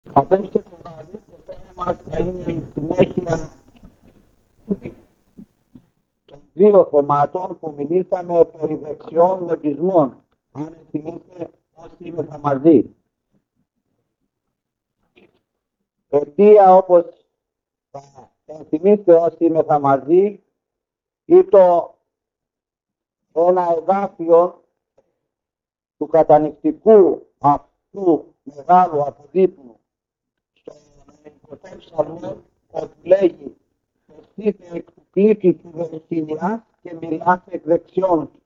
Αυτό και το βράδυ, το θέμα θα είναι η συνέχεια των δύο κομμάτων που μιλήσαμε περί δεξιών λογισμών. Αν θυμίστε όσοι είμαστε μαζί. Αιτία, όπως θα θυμίστε όσοι είμαστε μαζί, ήταν ένα εδάφιο του κατανοητικού αυτού μεγάλου αποδείπνου στον ελληνικό ψαλμό, όπου λέγει «Εσύτε εκ του κλήτη του δεξινιάς και μιλάτε εκ δεξιών του».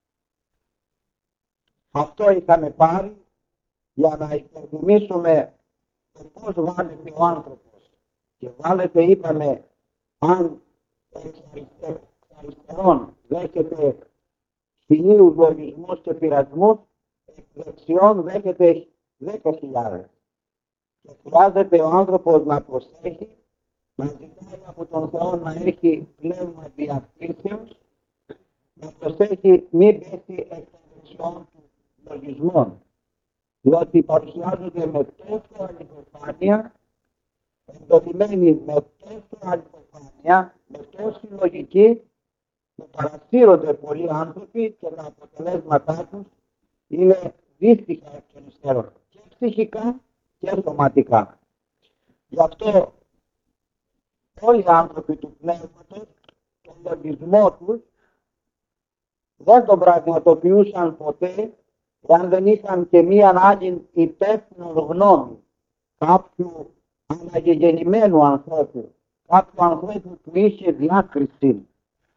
Αυτό είχαμε πάρει για να υπενθυμίσουμε πώς βάλετε ο άνθρωπος. Και βάλετε, είπαμε, αν εξ αριστερών δέχεται χιλίους λογισμούς και πειρασμούς, εκ δεξιών δέχεται 10.000. Και χρειάζεται ο άνθρωπος να προσέχει, να ζητάει από τον Θεό να έχει πνεύμα διακρίσεως, να προσέχει μην πέσει εκ των δεξιών του λογισμών, διότι παρουσιάζονται με τόσο αληθοφάνεια, εντοπισμένοι με τόσο αληθοφάνεια, με τόση λογική, που παρασύρονται πολλοί άνθρωποι και τα αποτελέσματά τους είναι δύστιχα εκ των υστέρων, και ψυχικά και σωματικά. Γι' αυτό όλοι οι άνθρωποι του πνεύματος, τον λογισμό τους, δεν τον πραγματοποιούσαν ποτέ εάν δεν είχαν και μία άλλη υπεύθυνο γνώμη κάποιου αναγεγεννημένου ανθρώπου, κάποιου ανθρώπου που είχε διάκριση.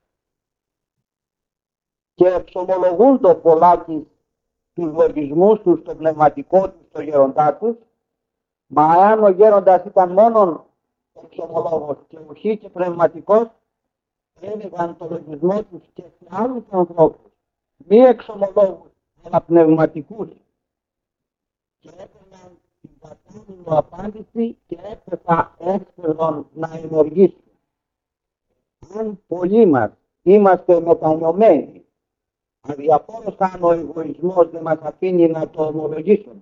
Και εξομολογούν το πολλάκι τους λογισμούς τους, το πνευματικό τους, το γέροντά τους, μα αν ο γέροντας ήταν μόνον εξομολόγος και ουσί και πνευματικός, έλεγαν το λογισμό τους και σε άλλους ανθρώπους, μη εξομολόγους, αλλά πνευματικούς. Και έπαιρναν την κατάλληλη απάντηση και έπαιρναν να ενεργήσουν. Αν πολλοί μας είμαστε μετανιωμένοι, αδιαφόρος αν ο εγωισμός δεν μας αφήνει να το ομολογήσουμε,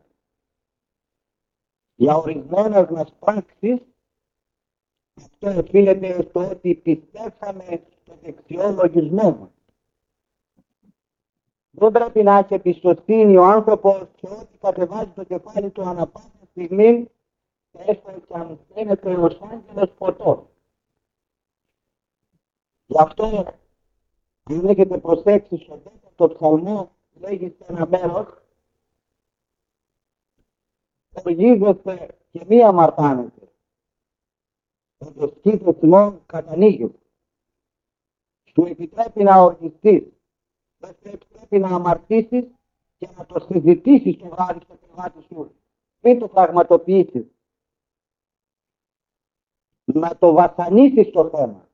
για ορισμένες μας πράξεις, αυτό οφείλεται στο ότι πιστεύσαμε στο δεξιό λογισμό μας. Δεν πρέπει να έχει εμπιστοσύνη ο άνθρωπος σε ό,τι κατεβάζει το κεφάλι του ανά πάσα στιγμή, έστω και αν φαίνεται ως άγγελος φωτός. Γι' αυτό, αν έχετε προσέξει στον 10ο ψαλμό, λέγει σε ένα μέρος, οργίζεστε και μη αμαρτάνετε. Ο σκύφος ημών κατανοίγει. Σου επιτρέπει να οργιστείς. Δεν σου επιτρέπει να αμαρτήσεις και να το συζητήσεις το βράδυ στο κρεβάτι σου. Μην το πραγματοποιήσεις. Να το βασανίσεις το θέμα.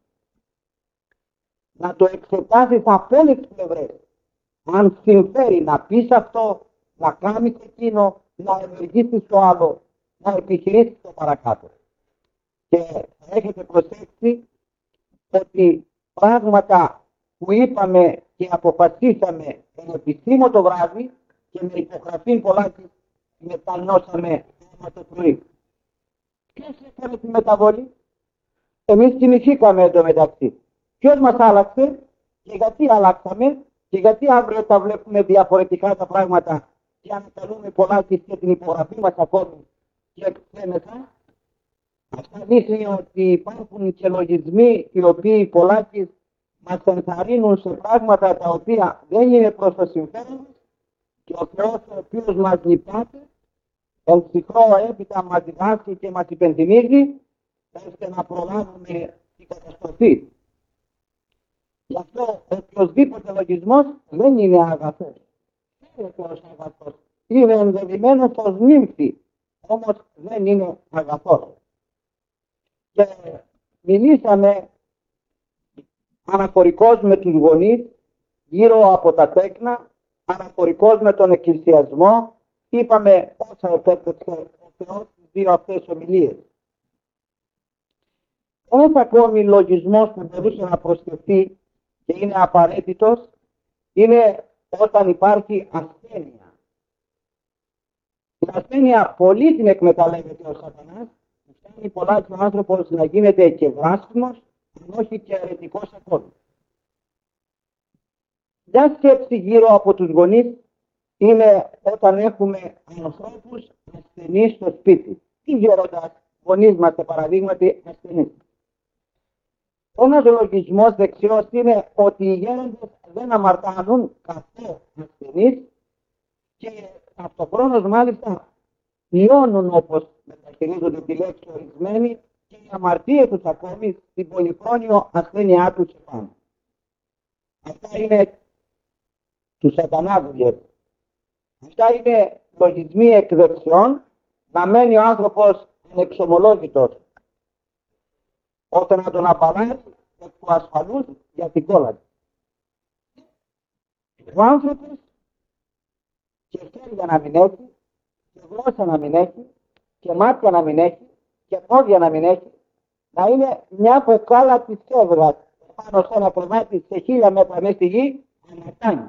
Να το εξετάσεις από όλες τις πλευρές. Αν συμφέρει να πεις αυτό, να κάνεις εκείνο, να ενεργήσεις το άλλο, να επιχειρήσεις το παρακάτω. Και θα έχετε προσέξει ότι πράγματα που είπαμε και αποφασίσαμε εν επισήμω το βράδυ και με υπογραφή πολλάκι μετανιώσαμε το πρωί. Ποιος έκανε τη μεταβολή? Εμείς θυμηθήκαμε εντωμεταξύ. Ποιος μας άλλαξε και γιατί αλλάξαμε και γιατί αύριο τα βλέπουμε διαφορετικά τα πράγματα και ανακαλούμε πολλάκι και την υπογραφή μας ακόμη και εξένετα. Αυτά δείχνει ότι υπάρχουν και λογισμοί οι οποίοι πολλάκι μας ενθαρρύνουν σε πράγματα τα οποία δεν είναι προς το συμφέρον και ο Θεός ο οποίος μας λυπάται εν ψυχρό έπειτα μας διδάσκει και μας υπενθυμίζει ώστε να προλάβουμε την καταστροφή. Γι' αυτό οποιοσδήποτε λογισμός δεν είναι αγαθός. Δεν είναι ως αγαθός. Είναι ενδεδειμένος ως νύμφη, όμως δεν είναι αγαθός. Και μιλήσαμε αναφορικώς με τους γονείς, γύρω από τα τέκνα, αναφορικώς με τον εκκλησιασμό, είπαμε όσα επέτρεψε ο Θεός στις δύο αυτές ομιλίες. Ένας ακόμη λογισμός που μπορούσε να προσθεθεί και είναι απαραίτητος, είναι όταν υπάρχει ασθένεια. Την ασθένεια πολύ την εκμεταλλεύεται ο σατανάς, φτάνει πολλά και ο άνθρωπος να γίνεται και βλάσφημος, αν όχι και αιρετικός ακόμη. Μια σκέψη γύρω από τους γονείς είναι όταν έχουμε ανθρώπους ασθενείς στο σπίτι. Τι γέροντας γονείς μας, σε παραδείγματι, ασθενείς. Ένας λογισμός δεξιός είναι ότι οι γέροντες δεν αμαρτάνουν καθώς ασθενείς και αυτοχρόνως μάλιστα λιώνουν, όπως μεταχειρίζονται τη λέξη ορισμένοι, και οι αμαρτίες τους ακόμη στην πολυχρόνιο ασθένειά τους επάνω. Αυτά είναι του σατανά δουλειές. Αυτά είναι λογισμοί εκ δεξιών, να μένει ο άνθρωπος ανεξομολόγητος, ώστε να τον απαλλάζει εκ του ασφαλούς για την κόλαση. Ο άνθρωπος και χέρια να μην έχει, και γλώσσα να μην έχει, και μάτια να μην έχει, και πόδια να μην έχει, να είναι μια ποκάλα της σέβρας πάνω σε ένα κρεβάτι σε 1000 μέτρα μέσα στη γη, ανατάνει.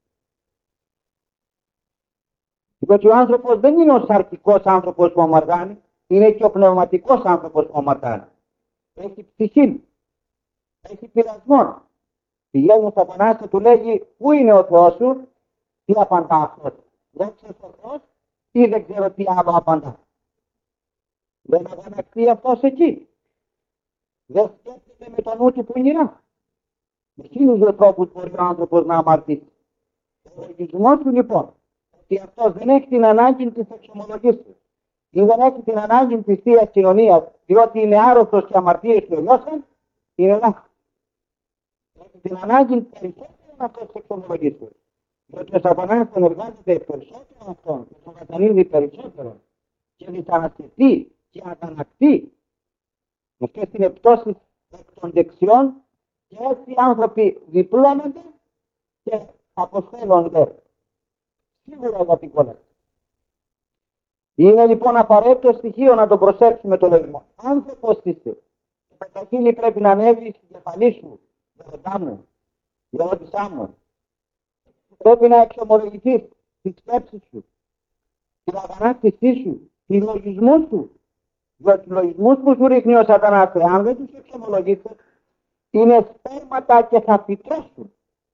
Διότι ο άνθρωπος δεν είναι ο σαρκικός άνθρωπος που αμαρτάνει, είναι και ο πνευματικός άνθρωπος που αμαρτάνει. Έχει ψυχή, έχει πειρασμό. Πηγαίνει ο σατανάς και του λέγει, πού είναι ο Θεός σου, τι απαντά αυτός. Δεν ξέρεις ο Θεός ή δεν ξέρω τι άλλο απαντά. Δεν αγανακτεί αυτός εκεί. Δεν σκέφτεται με τον νου του πονηρά. Με 1000 τρόπους μπορεί ο άνθρωπος να αμαρτήσει. Ο λογισμός του λοιπόν, ότι αυτός δεν έχει την ανάγκη της εξομολογήσεως ή δεν έχει την ανάγκη της Θείας Κοινωνίας, διότι είναι άρρωστος και αμαρτίες του ελιώσαν, είναι λάθος. Έχει την ανάγκη περισσότερο να αυτός εξομολογήσεως. Διότι ο σατανάς ενεργάζεται περισσότερο αυτόν και τον κατανείδει περισσότερο και δυσαναστηθεί και αγανακτεί. Αυτές είναι πτώσεις εκ των δεξιών και έτσι οι άνθρωποι διπλώνονται και αποστέλλονται σίγουρα για την κόλαση. Είναι λοιπόν απαραίτητο στοιχείο να το προσέξουμε το λογισμό. Άνθρωπος είσαι, τα καταχείλη πρέπει να ανέβει στην κεφαλή σου, γεροντά μου, γερόντισά μου. Πρέπει να εξομολογηθείς τις σκέψεις σου, την αγανάκτησή σου, τους λογισμούς σου. Διότι τους λογισμούς που σου ρίχνει ο σατανάς, αν δεν τους εξομολογήσεις, είναι σπέρματα και θα φυτρώσουν.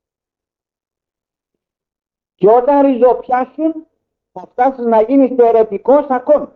Και όταν ριζοπιάσουν, θα φτάσεις να γίνεις αιρετικός ακόμη.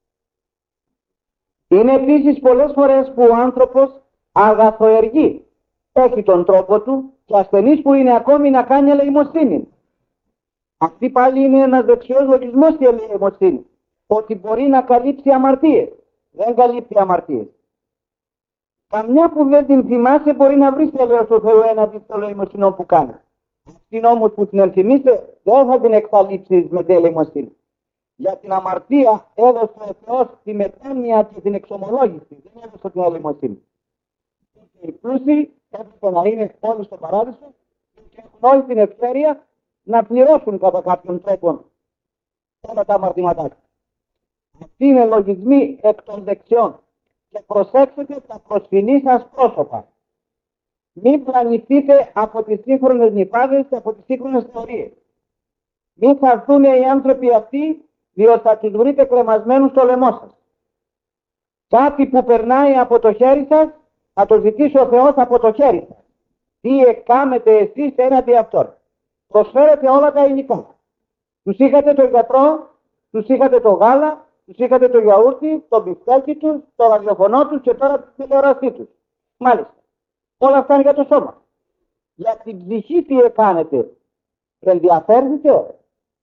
Είναι επίσης πολλές φορές που ο άνθρωπος αγαθοεργεί. Έχει τον τρόπο του και ασθενής που είναι ακόμη να κάνει ελεημοσύνη. Αυτή πάλι είναι ένας δεξιός λογισμός και ελεημοσύνη. Ότι μπορεί να καλύψει αμαρτίες. Δεν καλύπτει αμαρτίες. Καμιά που δεν την θυμάσαι μπορεί να βρεις έλεος του Θεού έναντι των ελεημοσύνων που κάνει. Αυτήν όμως που την ενθυμίσαι δεν θα την εξαλείψεις με την ελεημοσύνη. Για την αμαρτία έδωσε ο Θεός τη μετάνοια και την εξομολόγηση. Δεν έδωσε την ελεημοσύνη. Οι πλούσιοι έπρεπε να είναι όλοι στο παράδεισο και έχουν όλη την ευκαιρία να πληρώσουν κατά κάποιον τρόπο όλα τα αμαρτήματά τους. Αυτοί είναι λογισμοί εκ των δεξιών. Και προσέξτε τα προσφυλή σας πρόσωπα. Μην πλανηθείτε από τις σύγχρονες νηπάδες και από τις σύγχρονες θεωρίες. Μην θα έρθουν οι άνθρωποι αυτοί, διότι θα τους βρείτε κρεμασμένους στο λαιμό σας. Κάτι που περνάει από το χέρι σας, θα το ζητήσει ο Θεός από το χέρι σας. Τι εκάμετε εσείς έναντι αυτών. Προσφέρετε όλα τα υλικά. Τους είχατε το γιατρό, τους είχατε το γάλα, τους είχατε το γιαούρτι, το μπιφτέκι τους, το ραδιοφωνό τους και τώρα τη τηλεόρασή τους. Μάλιστα. Όλα αυτά είναι για το σώμα. Για την ψυχή τι κάνετε. Ενδιαφέρθητε.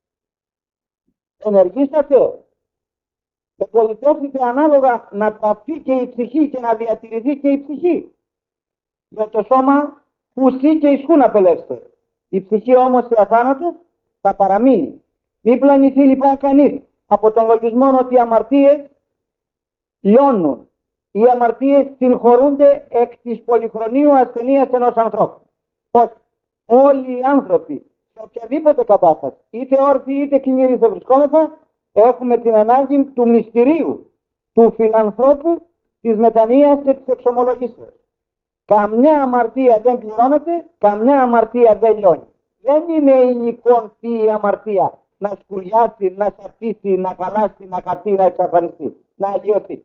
Ενεργήσατε. Πολιτεύθητε ανάλογα να ταυθεί και η ψυχή και να διατηρηθεί και η ψυχή. Για το σώμα ουσί και ισχούν απελεύστε. Η ψυχή όμως σε αθάνατο θα παραμείνει. Μην πλανηθεί λοιπόν κανείς από τον λογισμό ότι οι αμαρτίες λιώνουν. Οι αμαρτίες συγχωρούνται εκ της πολυχρονίου ασθενείας ενός ανθρώπου. Όχι. Όλοι οι άνθρωποι σε οποιαδήποτε κατάσταση, είτε όρθιοι είτε κινηροί θα βρισκόμεθα, έχουμε την ανάγκη του μυστηρίου, του φιλανθρώπου, της μετανοίας και της εξομολογήσεως. Καμιά αμαρτία δεν πληρώνεται, καμιά αμαρτία δεν λιώνει. Δεν είναι υλικών τι η αμαρτία. να σκουριάσει, να σαπίσει, να χαλάσει, να χαθεί, να εξαφανιστεί, να αγιωθεί.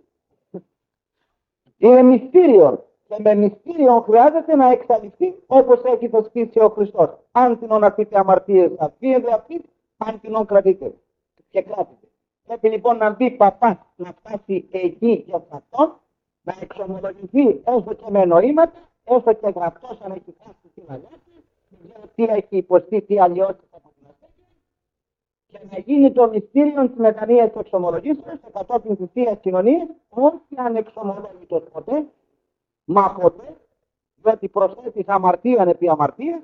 Είναι μυστήριο. Και με μυστήριο χρειάζεται να εξαλειφθεί όπως έχει θεσπίσει ο Χριστός. Αν την οναπείτε αμαρτίες αφήνετε αυτή, αν την κρατείτε. Και κράτητε. Πρέπει λοιπόν να μπει παπάς να φτάσει εκεί και σε αυτόν, να εξομολογηθεί έστω και με νοήματα, έστω και γραπτός αν έχει φτάσει στην αγάπη, τι έχει υποστεί, τι αλλιώσεις από την ασθένεια, και να γίνει το μυστήριο της μετανοίας και εξομολογήσεως και κατόπιν της Θείας Κοινωνίας, όχι ανεξομολόγητος ποτέ, μα ποτέ, διότι προσθέτεις αμαρτίαν επί αμαρτία,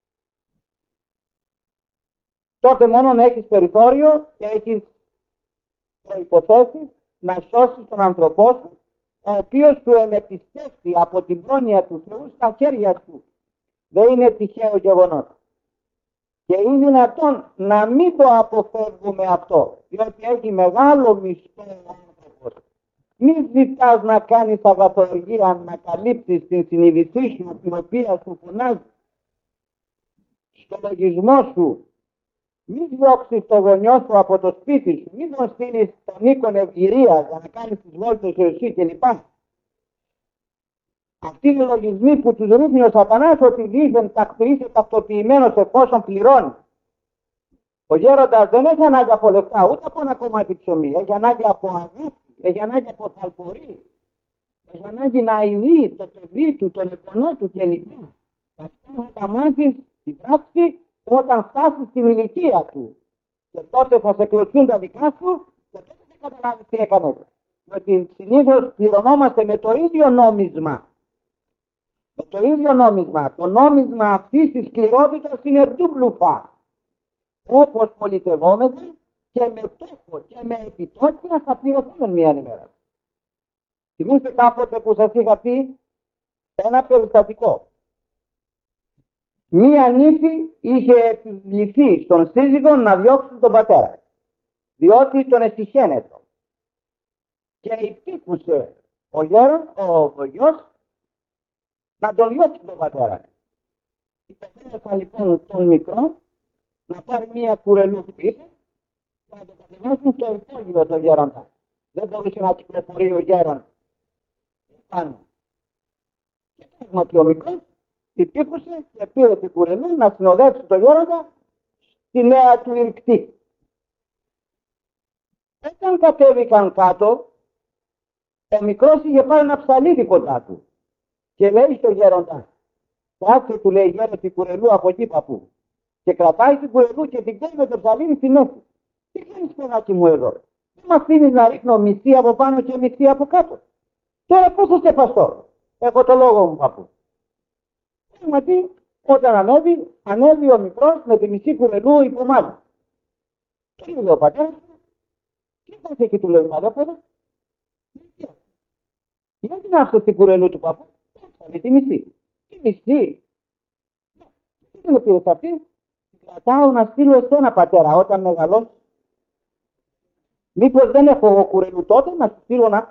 τότε μόνο έχεις περιθώριο και έχεις προϋποθέσεις να σώσεις τον άνθρωπό σου, ο οποίος σου ενεπιστεύει από την πρόνοια του Θεού στα χέρια σου. Δεν είναι τυχαίο γεγονός. Και είναι δυνατόν να μην το αποφεύγουμε αυτό, διότι έχει μεγάλο μισθό ο άνθρωπος. Μην ζητάς να κάνεις αγαθοργία, να καλύψεις την συνείδησή σου, την οποία σου φωνάζει, στο λογισμό σου. Μην διώξεις το γονιό σου από το σπίτι σου, μην τον στείλεις στον οίκον ευγυρία για να κάνεις τις βόλτες σου εσύ κλπ. Αυτοί οι λογισμοί που τους ρίχνει ο σατανάς ότι δίθεν είσαι τακτοποιημένος εφόσον πληρώνει. Ο γέροντας δεν έχει ανάγκη από λεφτά, ούτε από ένα κομμάτι ψωμί, έχει ανάγκη από αγάπη, έχει ανάγκη από θαλπορή, έχει ανάγκη να ειδεί το παιδί του, τον επωνό του κλπ. Αυτά θα τα μάθεις στην πράξη όταν φτάσεις στην ηλικία του. Και τότε θα σε κλωτσούν τα δικά σου και τότε θα καταλάβεις τι έκανες. Διότι συνήθως πληρωνόμαστε με το ίδιο νόμισμα. Με το ίδιο νόμισμα. Το νόμισμα αυτής της σκληρότητας είναι ντουμπλουφά. Όπως πολιτευόμαστε και με τόκο και με επιτόκια θα πληρωθούμε μια ημέρα. Θυμίστε κάποτε που σας είχα πει ένα περιστατικό. Μία νύφη είχε επιβληθεί στον σύζυγο να διώξει τον πατέρα, διότι τον εστυχαίνεται. Και υπήκουσε ο γιος να τον διώξει τον πατέρα. Υπεκρίνεται λοιπόν τον μικρό να πάρει μία κουρελού πίσω και να το κατεβάσουν στο υπόγειο τον γέροντα. Δεν μπορούσε να κυκλοφορεί ο γέρον πάνω. Και πράγματι ο μικρός υπήκουσε και πήρε την κουρελού να συνοδεύσει τον γέροντα στη νέα του ηρκτή. Όταν κατέβηκαν κάτω, ο μικρός είχε πάρει ένα ψαλίδι κοντά του και λέει στον γέροντα, κάτσε του λέει γέροντα την κουρελού από εκεί παππού, και κρατάει την κουρελού και την κάνει με το ψαλίδι στη μέση. Τι κάνεις παιδάκι μου εδώ, δεν με αφήνεις να ρίχνω μισή από πάνω και μισή από κάτω. Τώρα πώς θα σε παστώ, έχω το λόγο μου παππού. Πράγματι, όταν ανέβη ο μικρός με τη μισή κουρελού υπομάλλη. Και λέει ο πατέρας, τι θα εκεί του λέει μαδόπεδα, γιατί να έρθω στην κουρελού του παππού, με τη μισή. Τι μισή, τι με πήρες αυτή, κρατάω να στείλω εσένα πατέρα όταν μεγαλώσει. Μήπως δεν έχω εγώ κουρελού τότε να σου στείλω να...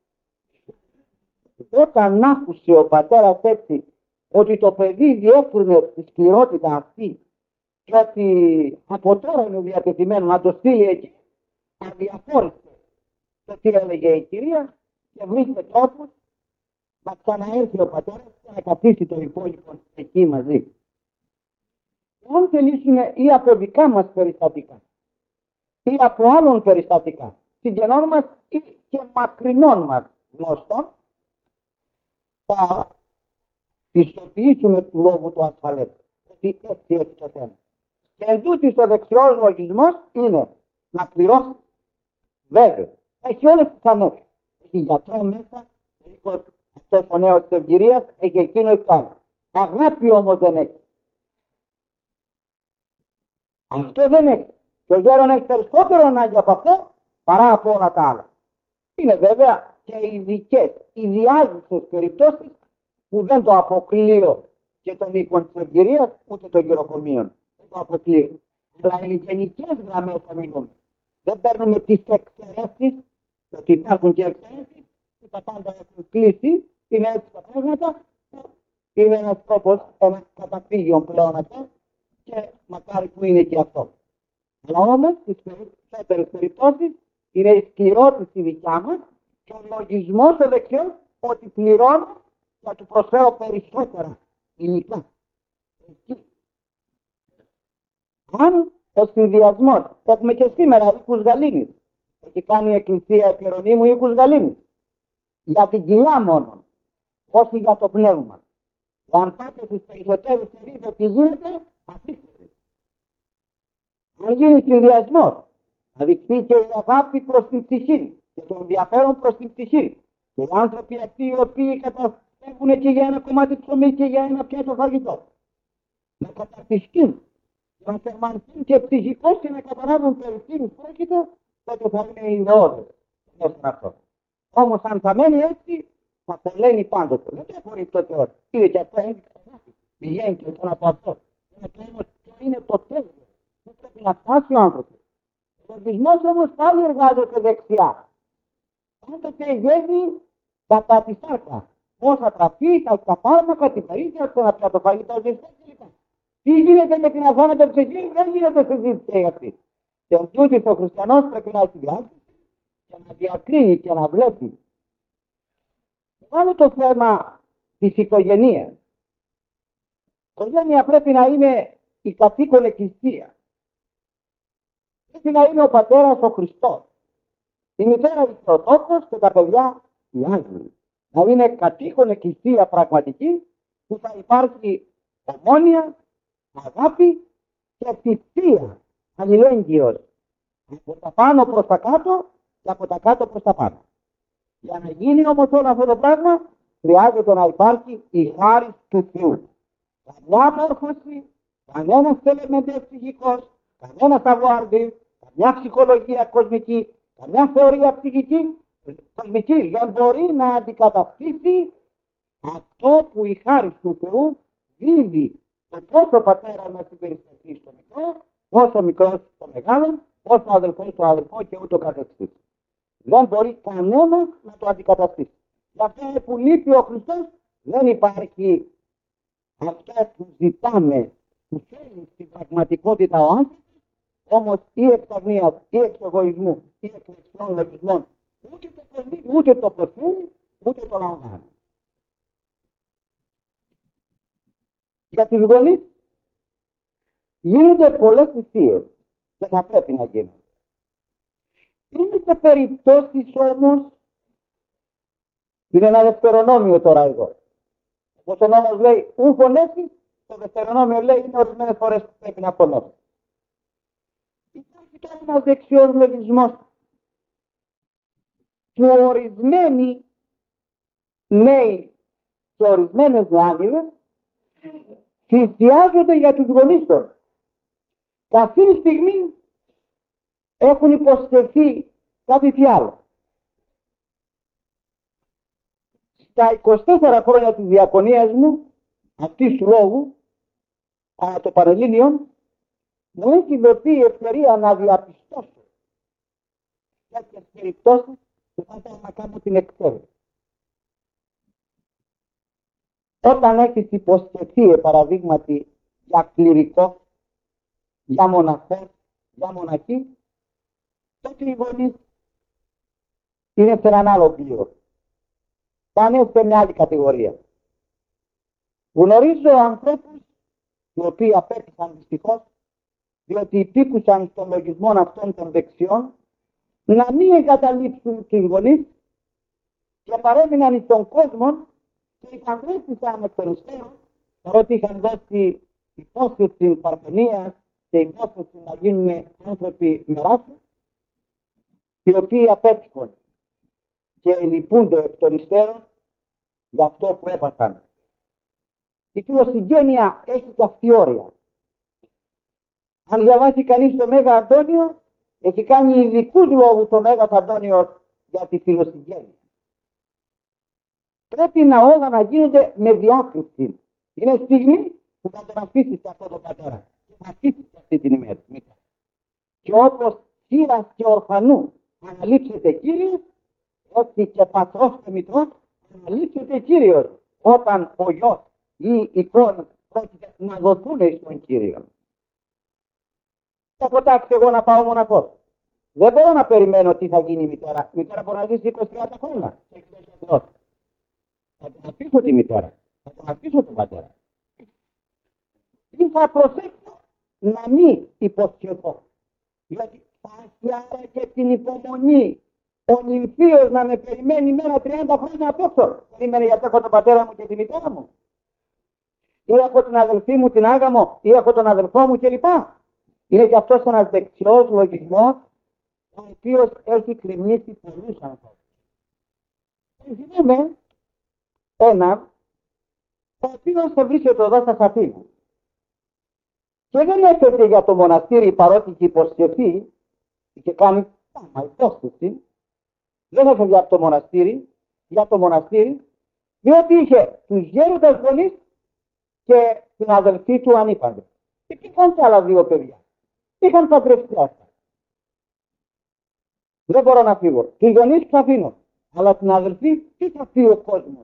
Όταν άκουσε ο πατέρας έτσι ότι το παιδί διέκρινε τη σκληρότητα αυτή και ότι από τώρα είναι διατεθειμένο να το στείλει εκεί, αδιαφόρησε το τι έλεγε η κυρία και βρίσκεται τρόπο να ξαναέρθει ο πατέρας και να καθίσει το υπόλοιπο εκεί μαζί. Αν θελήσουμε ή από δικά μας περιστατικά ή από άλλων περιστατικά, συγγενών μας ή και μακρινών μας γνωστών, θα πιστοποιήσουμε του λόγου του ασφαλές. Ότι έτσι το θέμα. Και εντούτοις ο δεξιός λογισμός είναι να πληρώσει. Βέβαια, έχει όλες τις ανώσεις. Έχει γιατρό μέσα, αυτός ο νέος της ευγυρίας, έχει εκείνο εξάλλου. Αγάπη όμως δεν έχει. Αυτό δεν έχει. Και ο γέρον έχει περισσότερο ανάγκη από αυτό παρά από όλα τα άλλα. Είναι βέβαια και ειδικές, ιδιάζουσες περιπτώσεις που δεν το αποκλείω και τον οίκον της ευγυρίας ούτε των γεροκομείων. Δεν το αποκλείω. Αλλά οι γενικές γραμμές θα μιλούμε. Δεν παίρνουμε τις εξαιρέσεις, ότι υπάρχουν και εξαιρέσεις, και τα πάντα έχουν κλείσει, είναι έτσι τα πράγματα, είναι ένας τρόπος, ένα καταφύγιο πλέον αυτό, και μακάρι που είναι και αυτό. Αλλά όμως στις περισσότερες περιπτώσεις είναι η σκληρότητα η δικιά μας και ο λογισμός ο δεξιός ότι πληρώνω θα του προσφέρω περισσότερα υλικά. Αν ο συνδυασμός, έχουμε και σήμερα οίκους γαλήνης, έχει κάνει η Εκκλησία Επειρονίμου οίκους γαλήνης, για την κοιλιά μόνο, όχι για το πνεύμα. Αν πάτε στις περισσότερες σελίδες τι γίνεται, αφήστε. Αν γίνει συνδυασμός, να δειχθεί και η αγάπη προς την ψυχή και το ενδιαφέρον προς την ψυχή. Και οι άνθρωποι αυτοί οι οποίοι καταφεύγουν και για ένα κομμάτι ψωμί και για ένα πιάτο φαγητό, να καταφυστούν, να θερμανθούν και ψυχικώς και να καταλάβουν περί τίνος πρόκειται, τότε θα είναι ιδεώδες μέσα αυτό. Όμως αν θα μένει έτσι, θα το λένε πάντοτε. Δεν θα μπορεί τότε όχι. Είδε και αυτό είναι κατάσταση. Πηγαίνει και τώρα από αυτό. Είναι το τέλειο. Δεν πρέπει να φτάσει ο άνθρωπος. Ο λογισμός όμως πάλι εργάζεται δεξιά. Πάντοτε βγαίνει κατά τη σάρκα. Πώς θα τραφεί, τα φάρμακα, την περίπτωση, να πιάσει το φαγητό, ζεστό κλπ. Τι γίνεται με την αθάνατη ψυχή, δεν γίνεται συζήτηση για αυτή. Και ο τούτης ο χριστιανός πρέπει να έχει διάθεση και να διακρίνει και να βλέπει. Άλλο το θέμα της οικογενείας. Η οικογένεια πρέπει να είναι η κατοίκον εκκλησία. Πρέπει να είναι ο πατέρας ο Χριστός. Η μητέρα η Θεοτόκος και τα παιδιά οι άγγελοι. Να είναι κατοίκον εκκλησία πραγματική που θα υπάρχει ομόνοια, αγάπη και θυσία αλληλέγγυος. Από τα πάνω προς τα κάτω και από τα κάτω προς τα πάνω. Για να γίνει όμως όλο αυτό το πράγμα, χρειάζεται να υπάρχει η χάρις του Θεού. Καμιά μόρφωση, κανένας τελεμεντές ψυχικός, κανένας αβουάρδης, καμιά ψυχολογία κοσμική, καμιά θεωρία ψυχική, κοσμική δεν μπορεί να αντικαταστήσει αυτό που η χάρις του Θεού δίδει το πόσο πατέρα να συμπερισταθεί στο μικρό, πόσο μικρός στο μεγάλο, πόσο αδελφός στο αδελφό και ούτω καθεξής. Δεν μπορεί κανένας να το αντικαταστήσει. Γι' αυτό που λείπει ο Χριστός δεν υπάρχει αυτό που ζητάμε, που θέλει στην πραγματικότητα ο άνθρωπος, όμως ή εξ αγνίας, ή εξ εγωισμού, ή εξ λεξιών λογισμών, ούτε το θέλει, ούτε το προσφέρει, ούτε το λαμβάνει. Για τις γονείς γίνονται πολλές θυσίες και θα πρέπει να γίνουν. Είναι σε περιπτώσεις όμως, είναι ένα δευτερονόμιο τώρα εδώ. Όπως ο νόμος λέει, ου φωνέσει, το δευτερονόμιο λέει, είναι ορισμένες φορές που πρέπει να φωνώσει. Υπάρχει τώρα ένας δεξιός λογισμός που ορισμένοι νέοι και ορισμένες νεάνιδες θυσιάζονται για τους γονείς τους. Και αυτή τη στιγμή έχουν υποσχεθεί κάτι τι άλλο. Στα 24 χρόνια της διακονίας μου, αυτής του λόγου, το Πανελλήνιον, μου έχει δοθεί η ευκαιρία να διαπιστώσω κάποιες περιπτώσεις που θα ήθελα να κάνω την εξαίρεση. Όταν έχεις υποσχεθεί, παραδείγματι, για κληρικό, για μοναχό, για μοναχή, τότε οι γονείς είναι σε έναν άλλο πλοίο. Πάνε σε μια άλλη κατηγορία. Γνωρίζω ανθρώπους οι οποίοι απέκτησαν δυστυχώς, διότι υπήκουσαν στον λογισμό αυτών των δεξιών, να μην εγκαταλείψουν τους γονείς και παρέμειναν στον κόσμο και είχαν βρέθησαν εκ των υστέρων, παρότι είχαν δώσει υπόσχεση παρθενίας και υπόσχεση να γίνουν άνθρωποι μεράσου, οι οποίοι απέτυχαν και λυπούνται εκ των υστέρων για αυτό που έπαθαν. Η φιλοσυγγένεια έχει και αυτή όρια. Αν διαβάσει κανείς τον Μέγα Αντώνιο, έχει κάνει ειδικούς λόγους ο Μέγας Αντώνιος για τη φιλοσυγγένεια. Πρέπει όλα να γίνονται με διάκριση. Είναι στιγμή που θα τον αφήσεις αυτό τον πατέρα. Θα αφήσεις αυτή την ημέρα. Και όπως χείρας και ορφανού αναλείψετε Κύριος, έτσι και πατρός και μητρός αναλείψετε Κύριος, όταν ο γιος ή η κόρη πρόκειται να δοθούν στον Κύριο. Έχω τάξει εγώ να πάω μοναχός. Δεν μπορώ να περιμένω τι θα γίνει η μητέρα. Η μητέρα μπορεί να ζήσει 20-30 χρόνια. Θα την αφήσω τη μητέρα. Θα τον αφήσω τον πατέρα. Ή θα προσέξω να μην υποσχεθώ. Γιατί θα έχει άρα και την υπομονή. Ο νυμφίος να με περιμένει μέρα 30 χρόνια απ' έξω. Περίμενε γιατί έχω τον πατέρα μου και τη μητέρα μου. Ή έχω την αδελφή μου, την άγαμο, ή έχω τον αδελφό μου κλπ. Είναι και αυτός ένας δεξιός λογισμός, ο οποίος έχει κρυμνήσει πολλούς ανθρώπους. Θυμάμαι ένα, ο οποίος θα βρίσκεται εδώ στα Αθήνα. Και δεν έρχεται για το μοναστήρι, παρότι είχε υποσχεθεί, είχε κάνει υπόσχεση, δεν έφευγε από το μοναστήρι, για το μοναστήρι, διότι είχε τους γέροντες γονείς και την αδελφή του ανήπαντρη. Και είχαν και άλλα δύο παιδιά. Είχαν παντρευτεί αυτά. Δεν μπορώ να φύγω. Τους γονείς θα αφήνω. Αλλά την αδελφή τι θα πει ο κόσμος.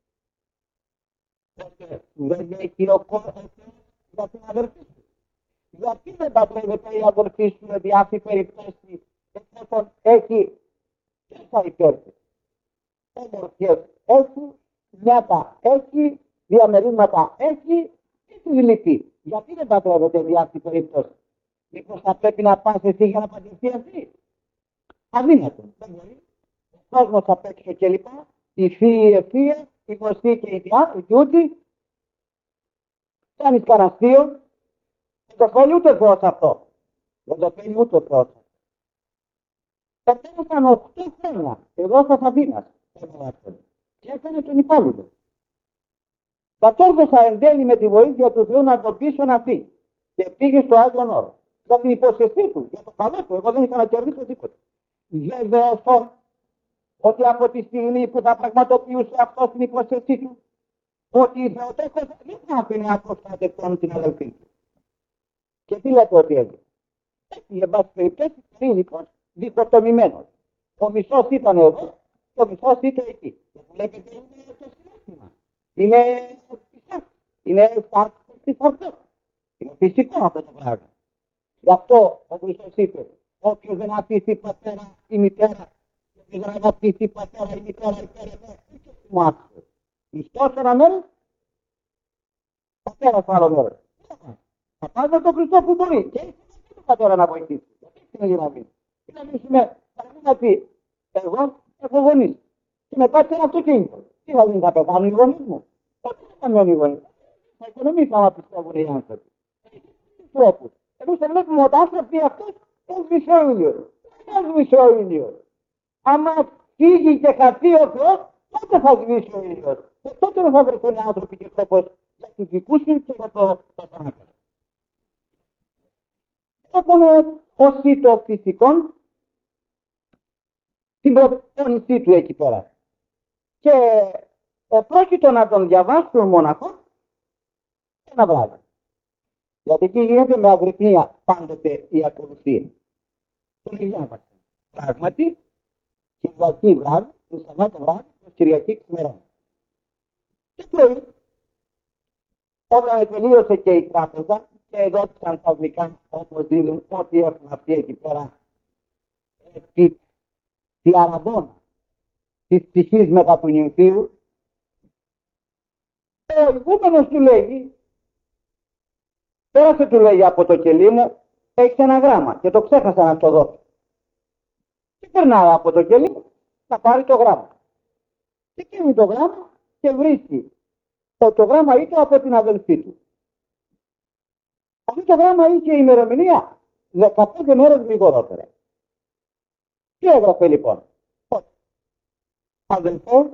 Δεν έχει ο κόσμος για την αδελφή σου. Γιατί δεν παντρεύεται η αδελφή σου με διάφορη περιπτώσει εφόσον έχει και θα υπέρθει. Ομορφιές έχει, νιάτα έχει, διαμερίσματα έχει και τη λυπή. Γιατί δεν παντρεύεται διάφορη περίπτωση. Μήπως θα πρέπει να πας εσύ για να παντρευτεί αυτή. Αδύνατο. Δεν μπορεί. Ο κόσμος απ' έξω και λοιπά. Η φύη, η ευθεία, η γνωστή και η διούτη. Κάνεις καναστείο. Δεν το θέλει ούτε ο Θεός αυτό. Δεν το θέλει ούτε ο Θεός. Πέρασαν 8 χρόνια εδώ στα Αθήνας. Και έκανε τον υπάλληλο. Κατόρθωσα εν τέλει με τη βοήθεια του Θεού να τον πείσω να φύγει. Και πήγε στο Άγιον Όρο. Για την υπόσχεσή του, για το καλό του. Εγώ δεν είχα να κερδίσω τίποτα. Βεβαιωθώ ότι από τη στιγμή που θα πραγματοποιούσε αυτό την υπόσχεσή του, ότι η Θεοτέκος δεν θα άφηνε απροστάτευτον την αδελφή του. Και τι λέτε ότι έγινε. Έφυγε εν πάση περιπτώσει κλίνικος διχοτομημένος. Ο μισός ήταν εδώ, ο μισός ήταν εκεί. Και βλέπετε είναι το συνέστημα. Είναι φυσικό. Είναι φυσικό αυτό το πράγμα. Γι' αυτό ο Χριστός είπε, όποιος δεν αφήσει πατέρα ή μητέρα, όποιος δεν αφήσει πατέρα ή μητέρα, μου άκουσε. Χριστός ένα μέρος, πατέρα στο άλλο μέρος. Θα πάει με τον Χριστό που μπορεί. Και έχει τον πατέρα να βοηθήσει. Γιατί είναι δυναμή. Είναι να πει, εγώ έχω γονείς. Και μετά και ένα αυτοκίνητο. Τι θα γίνει, θα πεθάνουν οι γονείς μου. Δεν θα πεθάνουν οι γονείς. Θα οικονομήσουν άμα πιστεύουν οι άνθρωποι. Τρόπους. Εμείς θα βλέπουμε ότι άνθρωποι αυτός είναι μισό-ήλιος. Δεν είναι μισό-ήλιος. Άμα φύγει και χαθεί ο Θεός, τότε θα σβήσει ο ήλιος. Και τότε δεν θα βρεθούν οι άνθρωποι και τρόπος για τους δικούς τους και για το θάνατο. Έχουμε ως το φυσικό την προπόνησή του εκεί πέρα. Και πρόκειτο να τον διαβάσουν μοναχό ένα βράδυ. Γιατί εκεί γίνεται με αγρυπνία πάντοτε η ακολουθία. Τον διάβασε. Πράγματι, Κυριακή βράδυ, το Σαββάτο βράδυ, το Κυριακή ξημερώνει. Και πρωί, όταν τελείωσε και η τράπεζα, και δόθηκαν τα γλυκά όπως δίνουν ό,τι έχουν αυτοί εκεί πέρα τη αραβόνα της ψυχής μετά του νυμφίου, ο ηγούμενος του λέγει, πέρασε του λέγει από το κελί μου, έχεις ένα γράμμα και το ξέχασα να το δώσω. Και περνάει από το κελί μου να πάρει το γράμμα. Και κάνει το γράμμα και βρίσκει. Το γράμμα ήταν από την αδελφή του. Αυτό το γράμμα είχε ημερομηνία 15 μέρες γρηγορότερα. Τι έγραφε λοιπόν. Αδελφό,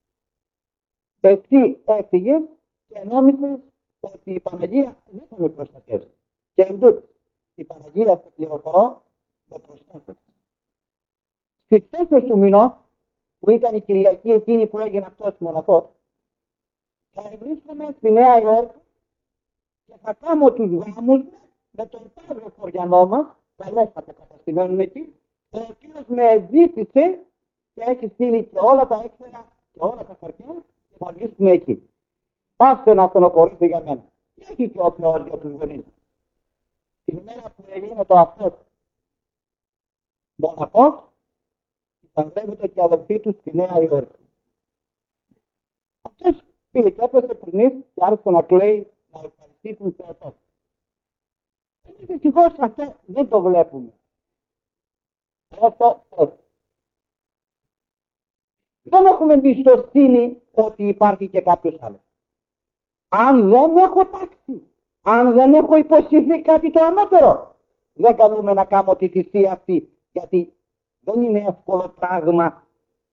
εσύ έφυγες και νόμισες ότι η Παναγία δεν θα με προστατεύσει. Και εντούτοις, η Παναγία σε πληροφορώ με προστάτευσε. Στις 4 του μηνός, που ήταν η Κυριακή εκείνη που έγινε αυτός μοναχός, θα βρίσκομαι στη Νέα Υόρκη και θα κάνω τους γάμους με τον Παύλο Χωριανό μας, καλέσατε καταστημένουν εκεί, ο οποίος με ζήτησε και έχει στείλει και όλα τα έξερα και όλα τα χαρτιά και θα βρίσκουμε εκεί. Πάστε να στενοχωρείτε για μένα. Και έχει και ο Θεός για τους γονείς. την ημέρα που έγινε το αυτό μοναχός, παντρεύεται και αδελφή του στη Νέα Υόρκη. Αυτός πήγε και έπεσε πριν και άρχισε να κλαίει, να ευχαριστήσουν σε αυτό. Εμείς δυστυχώς αυτό δεν το βλέπουμε. Δεν έχουμε εμπιστοσύνη ότι υπάρχει και κάποιος άλλος. Αν δεν έχω τάξει, αν δεν έχω υποσχεθεί κάτι το ανώτερο, δεν καλούμε να κάνω τη θυσία αυτή, γιατί δεν είναι εύκολο πράγμα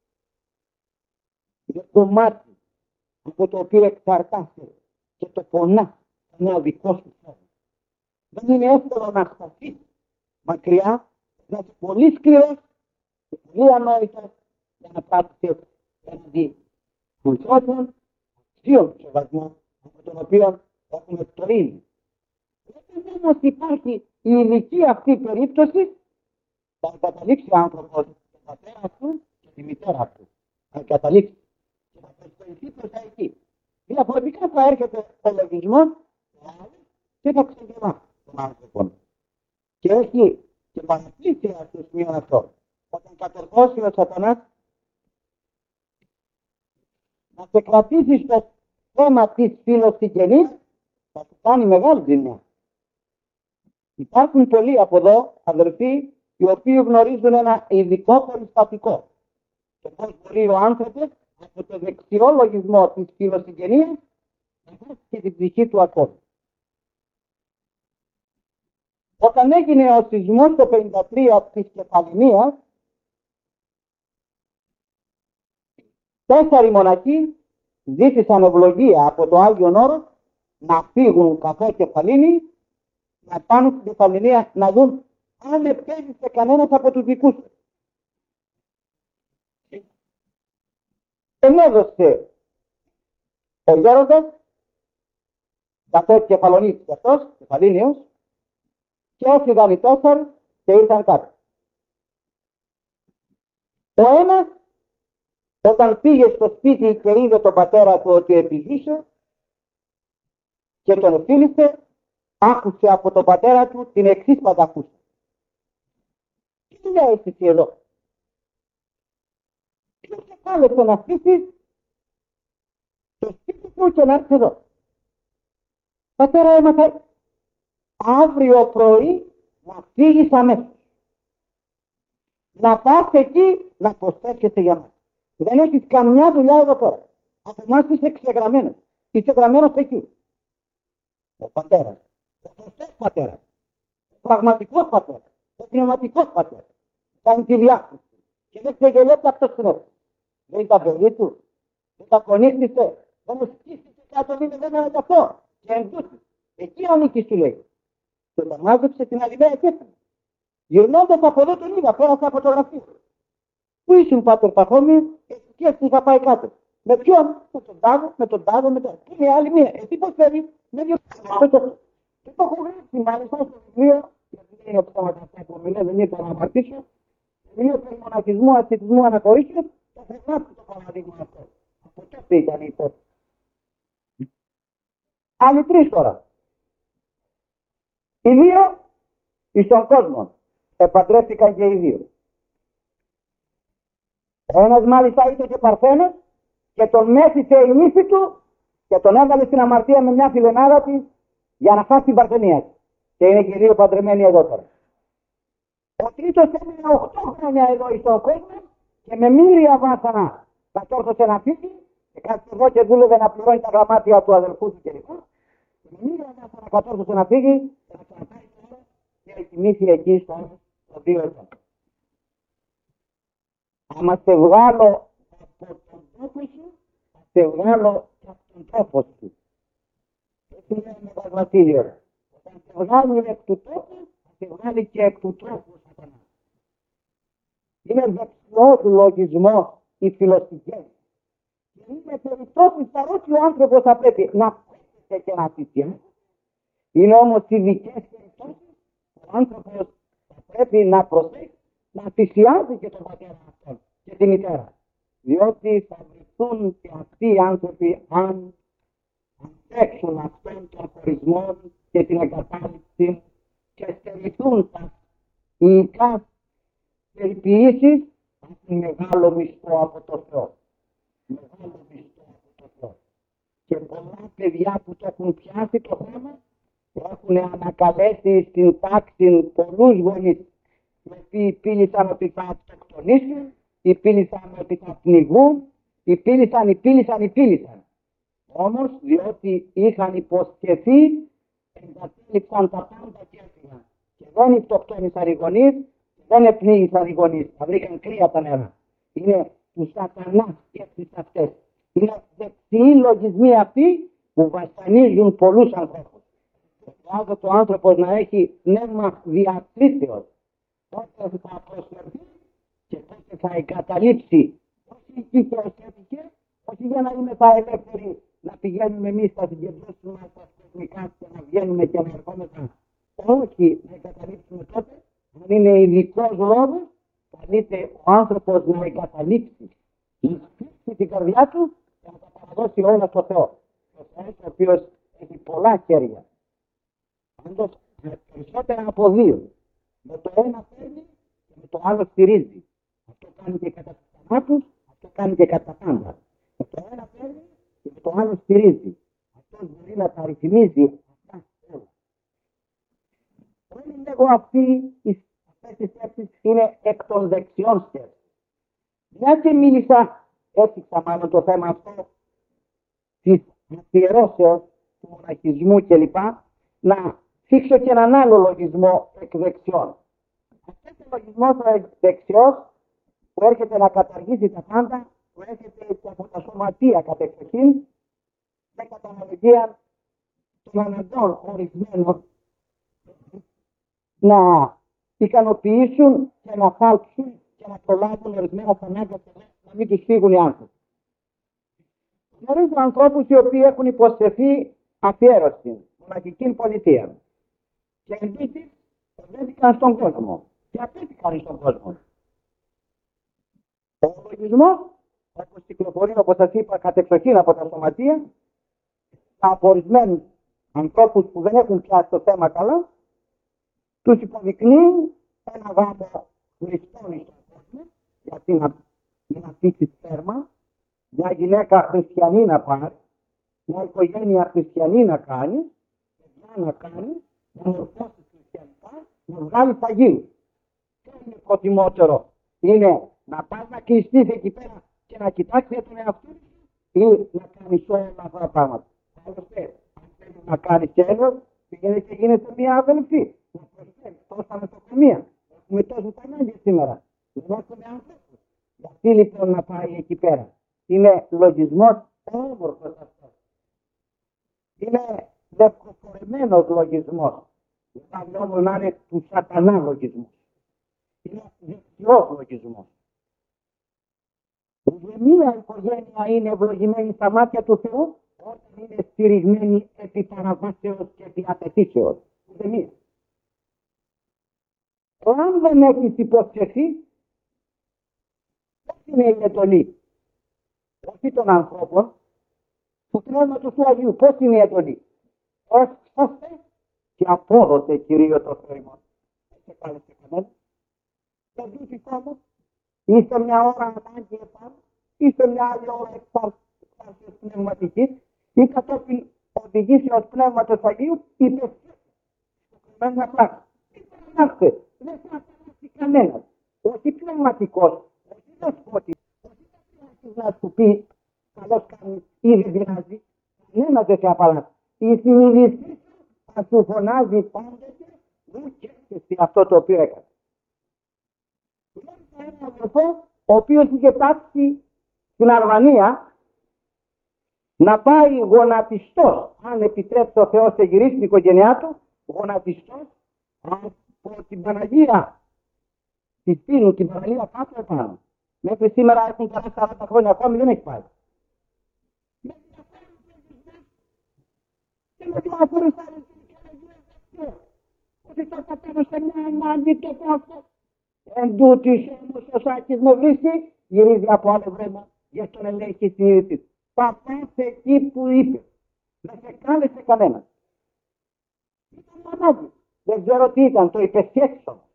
για το μάτι από το οποίο εξαρτάσαι και το πονά είναι ο δικός σου θέλος. Δεν είναι εύκολο να σταθείς μακριά, να είσαι πολύ σκληρός και πολύ ανόητος για να πράττεις έναντι των ανθρώπων αξίων του σεβασμού από τον οποίο έχουμε πτωρίνει. Όταν όμως υπάρχει η ειδική αυτή περίπτωση, θα καταλήξει ο άνθρωπος τον πατέρα του και τη μητέρα του. Θα καταλήξει και θα προσφερθεί προς τα εκεί. Διαφορετικά θα έρχεται ο λογισμός και θα ξεγελά τον άνθρωπο. Και έχει και παραπλήσια στο σημείο αυτό. Όταν κατορθώσει ο Σατανάς να σε κρατήσει στο θέμα της φιλοσυγγενής, θα σου κάνει μεγάλη ζημιά. Υπάρχουν πολλοί από εδώ, αδερφοί, οι οποίοι γνωρίζουν ένα ειδικό περιστατικό. Και πώς μπορεί ο άνθρωπος από το δεξιό λογισμό της φιλοσυγγενίας να χάσει και την ψυχή του ακόμη. Όταν έγινε ο σεισμός το 1953 της Κεφαλονίας, 4 μοναχοί ζήτησαν ευλογία από το Άγιον Όρος να φύγουν καθώς Κεφαλήνοι, να πάνε στην Κεφαλονία να δουν αν επέζησε κανένας από τους δικούς τους. Ενέδωσε ο γέροντας, καθώς Κεφαλονίτης αυτός, Κεφαλήνιος, και έφυγαν οι 4 και ήρθαν κάτω. Ο ένας, όταν πήγε στο σπίτι και είδε τον πατέρα του ότι επιζήσε και τον φίλησε, άκουσε από τον πατέρα του την εξής παταχούσα. Τι δουλειά έχεις εσύ εδώ? Ποιος σε κάλεσε να αφήσεις το σπίτι του και να έρθεις εδώ? Πατέρα, έμαθα αύριο πρωί να φύγεις αμέσως. Να πας εκεί να προσθέσαι για μας. Δεν έχεις καμιά δουλειά εδώ τώρα. Από εμάς είσαι ξεγραμμένος. Είσαι γραμμένος εκεί. Ο πατέρας. Ο σωστός πατέρας. Ο πραγματικός πατέρας. Ο πνευματικός πατέρας. Κάνει τη διάκριση. Και δεν ξεγελέται από το συνέδριο. Δεν ήταν παιδί του. Δεν τα κονίστησε. Δεν μου σκίστησε κάτω μήνες δεν είναι αυτό. Και εντούτοι. Εκεί ανήκει σου λέει. Και τον μάζεψε την άλλη μέρα και έφυγε. Γυρνώντας από εδώ τον είδα, πέρασα από το γραφείο. Πού ήσουν πάτερ Παχώμη, και έτσι είχα πάει κάτω. Με ποιον? Με τον Τάδο, με τον Τάδο, με τον. Και μια άλλη μία. Εσύ πώς φέρεις? Με δύο. Και το έχω γράψει μάλιστα στο βιβλίο, γιατί δεν είναι ψώματα αυτά που μιλάω, δεν ήθελα να απαρτήσω. Βιβλίο περί μοναχισμού, ασθητισμού, αναχωρήσεως, το έχω γράψει το παράδειγμα αυτό. Από τότε ήταν η υπόθεση. Άλλοι 3 τώρα. Οι 2 εις τον κόσμο. Επαντρεύτηκαν και οι 2. Ο ένας μάλιστα ήταν και παρθένος και τον μέθησε η νύφη του και τον έβαλε στην αμαρτία με μια φιλενάδα της για να φάσει την παρθενία του. Και είναι και οι 2 παντρεμένοι εδώ τώρα. Ο τρίτος έμεινε 8 χρόνια εδώ εις τον κόσμο και με μοίρια βάσανα κατόρθωσε να φύγει και κάτσε εδώ και δούλευε να πληρώνει τα γραμμάτια του αδελφού του κλπ. Και με μοίρια βάσανα κατόρθωσε να φύγει και να κρατάει τώρα και κοιμήθη εκεί στο 2 ετών. Άμα σε βγάλω από τον τόπο σου, θα σε βγάλω και από τον τόπο σου. Έτσι είναι με το Βασίλειο. Όταν σε βγάλει εκ του τόπου, θα σε βγάλει και εκ του τρόπου ο Σατανάς. Είναι δεξιό του λογισμό η φιλοσυγγένεια. Είναι περιπτώσεις παρότι ο άνθρωπος θα πρέπει να πέφτει και να θυσιάσει. Είναι όμως ειδικές περιπτώσεις ο άνθρωπος θα πρέπει να προσέχει να θυσιάζει και τον πατέρα αυτόν και τη μητέρα. Διότι θα βρεθούν και αυτοί οι άνθρωποι αν αντέξουν αυτόν τον χωρισμό και την εγκατάλειψη και στερηθούν τα υλικά περιποιήσεις, έχουν μεγάλο μισθό από το Θεό. Μεγάλο μισθό από το Θεό. Και πολλά παιδιά που το έχουν πιάσει το θέμα έχουν ανακαλέσει στην τάξη πολλούς γονείς, οι οποίοι πήλησαν ότι θα αυτοκτονήσουν, οι πήλησαν ότι θα πνιγούν, οι πήλησαν. Όμως, διότι είχαν υποσχεθεί, εγκατέλειψαν τα πάντα και έφυγαν. Και δεν αυτοκτόνησαν οι γονείς, δεν επνίγησαν οι γονείς, θα βρήκαν κρύα τα νερά. Είναι του σατανά σκέψεις αυτές. Είναι δεξιοί λογισμοί αυτοί που βασανίζουν πολλούς ανθρώπους. Χρειάζεται ο άνθρωπος να έχει πνεύμα διακρίσεως. Πότε θα προσφερθεί και πότε θα εγκαταλείψει. Όχι εκεί και οσιατικές, όχι για να είμαστε ελεύθεροι να πηγαίνουμε εμείς στα συγκεντρώσεις μας, στα τεχνικά και να βγαίνουμε και να ερχόμεθα. Όχι να εγκαταλείψουμε τότε. Αν είναι ειδικός λόγος, καλείται ο άνθρωπος να εγκαταλείψει, να σφίξει την καρδιά του και να τα παραδώσει όλα στο Θεό. Ο Θεός ο οποίος έχει πολλά χέρια. Πάντως περισσότερα από δύο. Με το ένα παίρνει και με το άλλο στηρίζει. Αυτό κάνει και κατά τους θανάτους, αυτό κάνει και κατά τα πάντα. Με το ένα παίρνει και με το άλλο στηρίζει. Αυτό μπορεί να τα ρυθμίζει αυτά όλα. Όλοι λέγω αυτές οι σκέψεις είναι εκ των δεξιών σκέψεις. Μια και μίλησα, έφτιαξα μάλλον το θέμα αυτό της αφιερώσεως του μοναχισμού κλπ. Να θίξω και έναν άλλο λογισμό εκ δεξιών. Αυτός ο λογισμός ο εκ δεξιός που έρχεται να καταργήσει τα πάντα, που έρχεται και από τα σωματεία κατεξοχήν, με καταναλογία των αναγκών ορισμένων να ικανοποιήσουν και να φάλξουν και να προλάβουν ορισμένα θανάτια και να μην τους φύγουν οι άνθρωποι. Γνωρίζω ανθρώπους οι οποίοι έχουν υποσχεθεί αφιέρωση, μοναχική πολιτεία. Και επίσης βρέθηκαν στον κόσμο και απέτυχαν στον κόσμο. Ο λογισμός, όπως κυκλοφορεί, όπως σας είπα, κατεξοχήν από τα σωματεία, από ορισμένους ανθρώπους που δεν έχουν πιάσει το θέμα καλά, τους υποδεικνύει ένα γάμο χριστών στον κόσμο, γιατί να πείσεις θέρμα, μια γυναίκα χριστιανή να πάρει, μια οικογένεια χριστιανή να κάνει, παιδιά να κάνει, να μορφώσει χριστιανικά, να βγάλει φαγίου. Τι είναι προτιμότερο, είναι να πας να κλειστείς εκεί πέρα και να κοιτάξεις τον εαυτό σου ή να κάνεις όλα αυτά τα πράγματα. Άλλωστε, αν θέλεις να κάνεις τέλος, πήγαινε και γίνεσαι μια αδελφή. Να προσφέρεις τόσα νοσοκομεία. Έχουμε τόσους ανάγκες σήμερα. Δεν έχουμε ανθρώπους. Γιατί λοιπόν να πάει εκεί πέρα. Είναι λογισμός όμορφος αυτός. Είναι δευκοφορεμένος λογισμός. Δηλαδή όμως να είναι του σατανά λογισμός. Είναι δεξιός λογισμός. Μία οικογένεια είναι ευλογημένη στα μάτια του Θεού όταν είναι στηριγμένη επί παραβάσεως και επί απαιτήσεως. Μία. Αν δεν έχεις υποσχεθεί, πώς είναι η εντολή? Όχι των ανθρώπων, του Πνεύματος του Αγίου. Πώς είναι η εντολή? Έσχοστε και απόδοτε Κυρίω το Θεό ημών. Δεν κάλεσε κανένα. Δεν δούσεις όμως. Είστε μια ώρα ανάγκη επάνω, είστε μια άλλη ώρα εκπάρσεως πνευματικής ή κατόπιν οδηγήσεως Πνεύματος Αγίου είπε συγκεκριμένα πράγματα. Κοιτάξτε, δεν θα αφαιρέσει κανένας, όχι πνευματικός, όχι δεσπότης, όχι να σου πει καλώς κάνει ή δεν πειράζει, κανένας δεν σε απαλλάσσει. Η συνείδησή θα σου φωνάζει πάντοτε, μου και αυτό το οποίο έκανε. Ένα αδερφό, ο οποίος είχε τάξει στην Αλβανία να πάει γονατιστός, αν επιτρέψει ο Θεός σε γυρίσει την οικογένειά του, γονατιστός από την Παναγία της Τίνου, την Παναγία κάτω επάνω. Μέχρι σήμερα έχουν περάσει 40 χρόνια, ακόμη δεν έχει πάει. Και με διάφορες άλλες δικαιολογίες, ότι θα κατέβω σε μια ανάγκη και αυτό. Εν τούτης όμως ο Σάκης με βρίσκει, γυρίζει από άλλο βρέμα, για τον ελέγχει συνείδηση. Θα πας εκεί που είπε. Δεν σε κάλεσε κανένα. Ήταν ανάγκη. Δεν ξέρω τι ήταν, το υπεσχέθης όμως.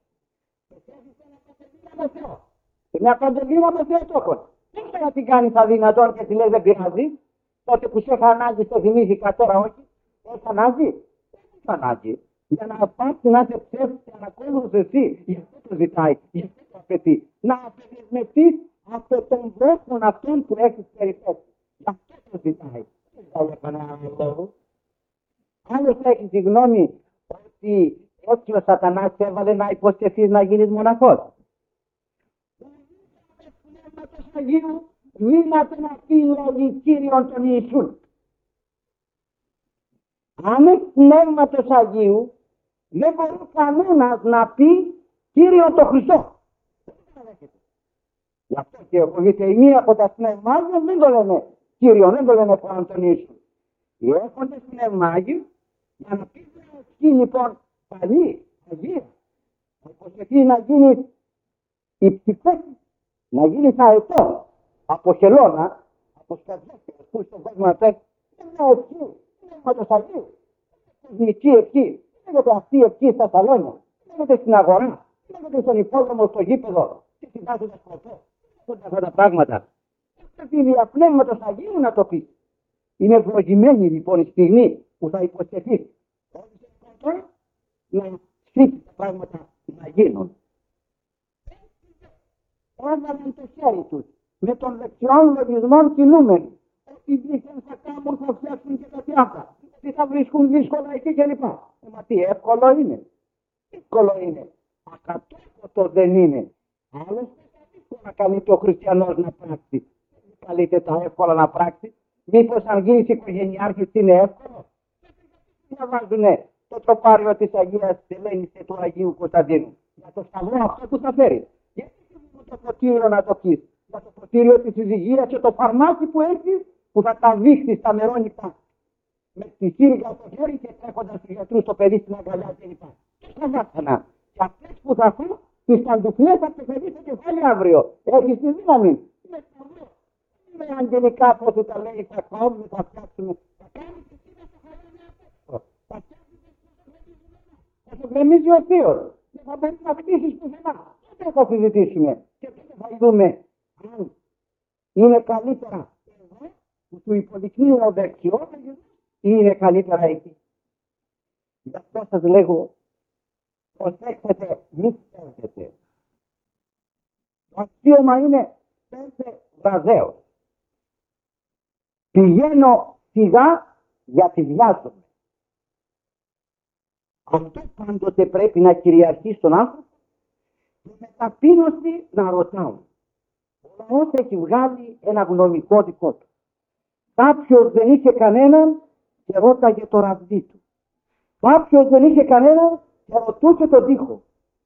Και μια παντελήνα με Θεοτόκο. Δεν ξέρω να την κάνει θα δυνατόν και τη λέει δεν πειράζει. Τότε που σε είχα ανάγκη, το θυμήθηκα, τώρα όχι. Έχει ανάγκη. Δεν έχει ανάγκη. Για να πάψει να είσαι ψεύτης και ανακόλουθος εσύ. Γι' αυτό το ζητάει, γι' αυτό το απαιτεί. Να απελευθερωθείς από τον βρόχο αυτόν που έχεις περιπέσει. Γι' αυτό το ζητάει. Δεν θα για κανένα λόγο. Άλλος έχει τη γνώμη ότι έτσι ο Σατανάς έβαλε να υποσχεθείς να γίνεις μοναχός. Πνεύματος Αγίου δύναται να πει λόγι Κύριον τον Ιησούν. Αν έχει Πνεύματος Αγίου δεν μπορεί κανένας να πει Κύριον τον Χριστό. Γι' αυτό και η μία από τα Πνεύμα Άγιον δεν το λένε Κύριον, δεν το λένε πάνω τον Ιησούν. Οι έχοντες Πνεύμα Άγιο για να πει λοιπόν παλί, Αγία, θα υποσχεθεί να γίνει υψηφέτη, να γίνει αετό, από χελώνα, από σκαρδιές που στον κόσμο απέξω, δεν είναι ευχή, Πνεύματος Αγίου, κοσμική ευχή, δεν λέγεται αυτή η ευχή στα σαλόνια, δεν λέγεται στην αγορά, δεν λέγεται στον υπόδρομο, στο γήπεδο, και στην βάση του σκοπό, όλα αυτά τα πράγματα. Πρέπει δια Πνεύματος Αγίου να το πει. Είναι ευλογημένη λοιπόν η στιγμή που θα υποσχεθεί να στήσει τα πράγματα να γίνουν. Έβαλαν το χέρι τους με των δεξιών λογισμών κινούμενοι. Ό,τι δείχνουν θα κάνουν θα φτιάξουν και τα πιάτα. Τι θα βρίσκουν δύσκολα εκεί κλπ. Μα τι εύκολο είναι. Εύκολο είναι. Ακατόκοτο δεν είναι. Άλλωστε να καλείται ο χριστιανός να πράξει. Καλείται τα εύκολα να πράξει. Μήπως αν γίνεις οικογενειάρχης είναι εύκολο. Να βάζουνε το τροπάριο της Αγίας Ελένης και του Αγίου Κωνσταντίνου. Για το σταυρό αυτό που θα φέρει. Γιατί το ποτήριο να το πεις. Για το ποτήριο της υγείας και το φαρμάκι που έχεις που θα τα δείξεις στα μερόνικα. Με τη σύριγγα στο χέρι και τρέχοντας τους γιατρούς στο παιδί στην αγκαλιά κλπ. Και στα βάσανα. Και αυτές που θα φέρουν τις παντουφλές από το παιδί στο κεφάλι αύριο. Έχεις τη δύναμη. Είναι σταυρό. Με αγγελικά πώς του τα λέει, θα κόβουμε, θα φτιάξουμε. Θα κάνουμε και εσύ να το χαράμε απ' θα το γκρεμίζει ο Θείος. Δεν θα μπορεί να χτίσεις πουθενά. Δεν θα συζητήσουμε. Και τότε θα δούμε αν είναι καλύτερα εδώ που του υποδεικνύει ο δεξιός ή είναι καλύτερα εκεί. Γι' αυτό σας λέγω προσέξτε, μη φταίτε. Το αξίωμα είναι πέντε βραζέως. Πηγαίνω σιγά γιατί βιάζομαι. Αυτό πάντοτε πρέπει να κυριαρχεί στον άνθρωπο και με ταπείνωση να ρωτάω. Ο λαός έχει βγάλει ένα γνωμικό δικό του. Κάποιος δεν είχε κανέναν και ρώταγε το ραβδί του. Κάποιος δεν είχε κανέναν και ρωτούσε τον τοίχο.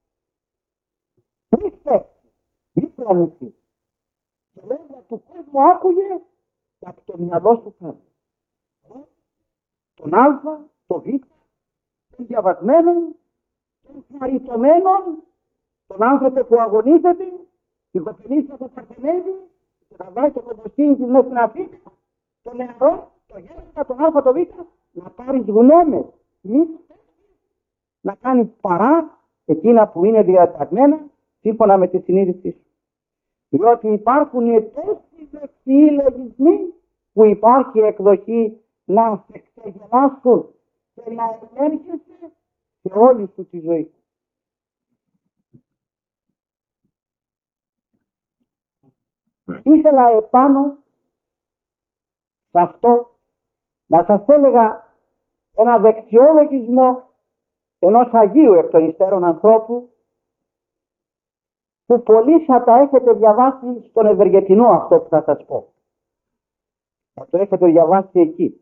Μη φταίξει, μη πλανηθεί. Και λόγια του κόσμου άκουγε και από το μυαλό σου κάνει. Τον Α, τον Β, των διαβασμένων, των χαριτωμένων, τον άνθρωπο που αγωνίζεται, την κοπελίσια που παρθενεύει, και θα βάλει το κομποστίνι της μέσα στην Αφρική, τον νεαρό, τον γέροντα, τον Α, τον Β, να πάρεις γνώμες, να κάνεις παρά εκείνα που είναι διαταγμένα σύμφωνα με τη συνείδησή σου. Διότι υπάρχουν τόσοι δεξιοί λογισμοί που υπάρχει εκδοχή να σε ξεγελάσουν και να ελέγχεσαι σε όλη σου τη ζωή. Ήθελα επάνω σε αυτό να σας έλεγα ένα δεξιό λογισμό ενός Αγίου εκ των υστέρων ανθρώπου που πολλοί θα τα έχετε διαβάσει στον Ευεργετινό αυτό που θα σας πω. Θα το έχετε διαβάσει εκεί.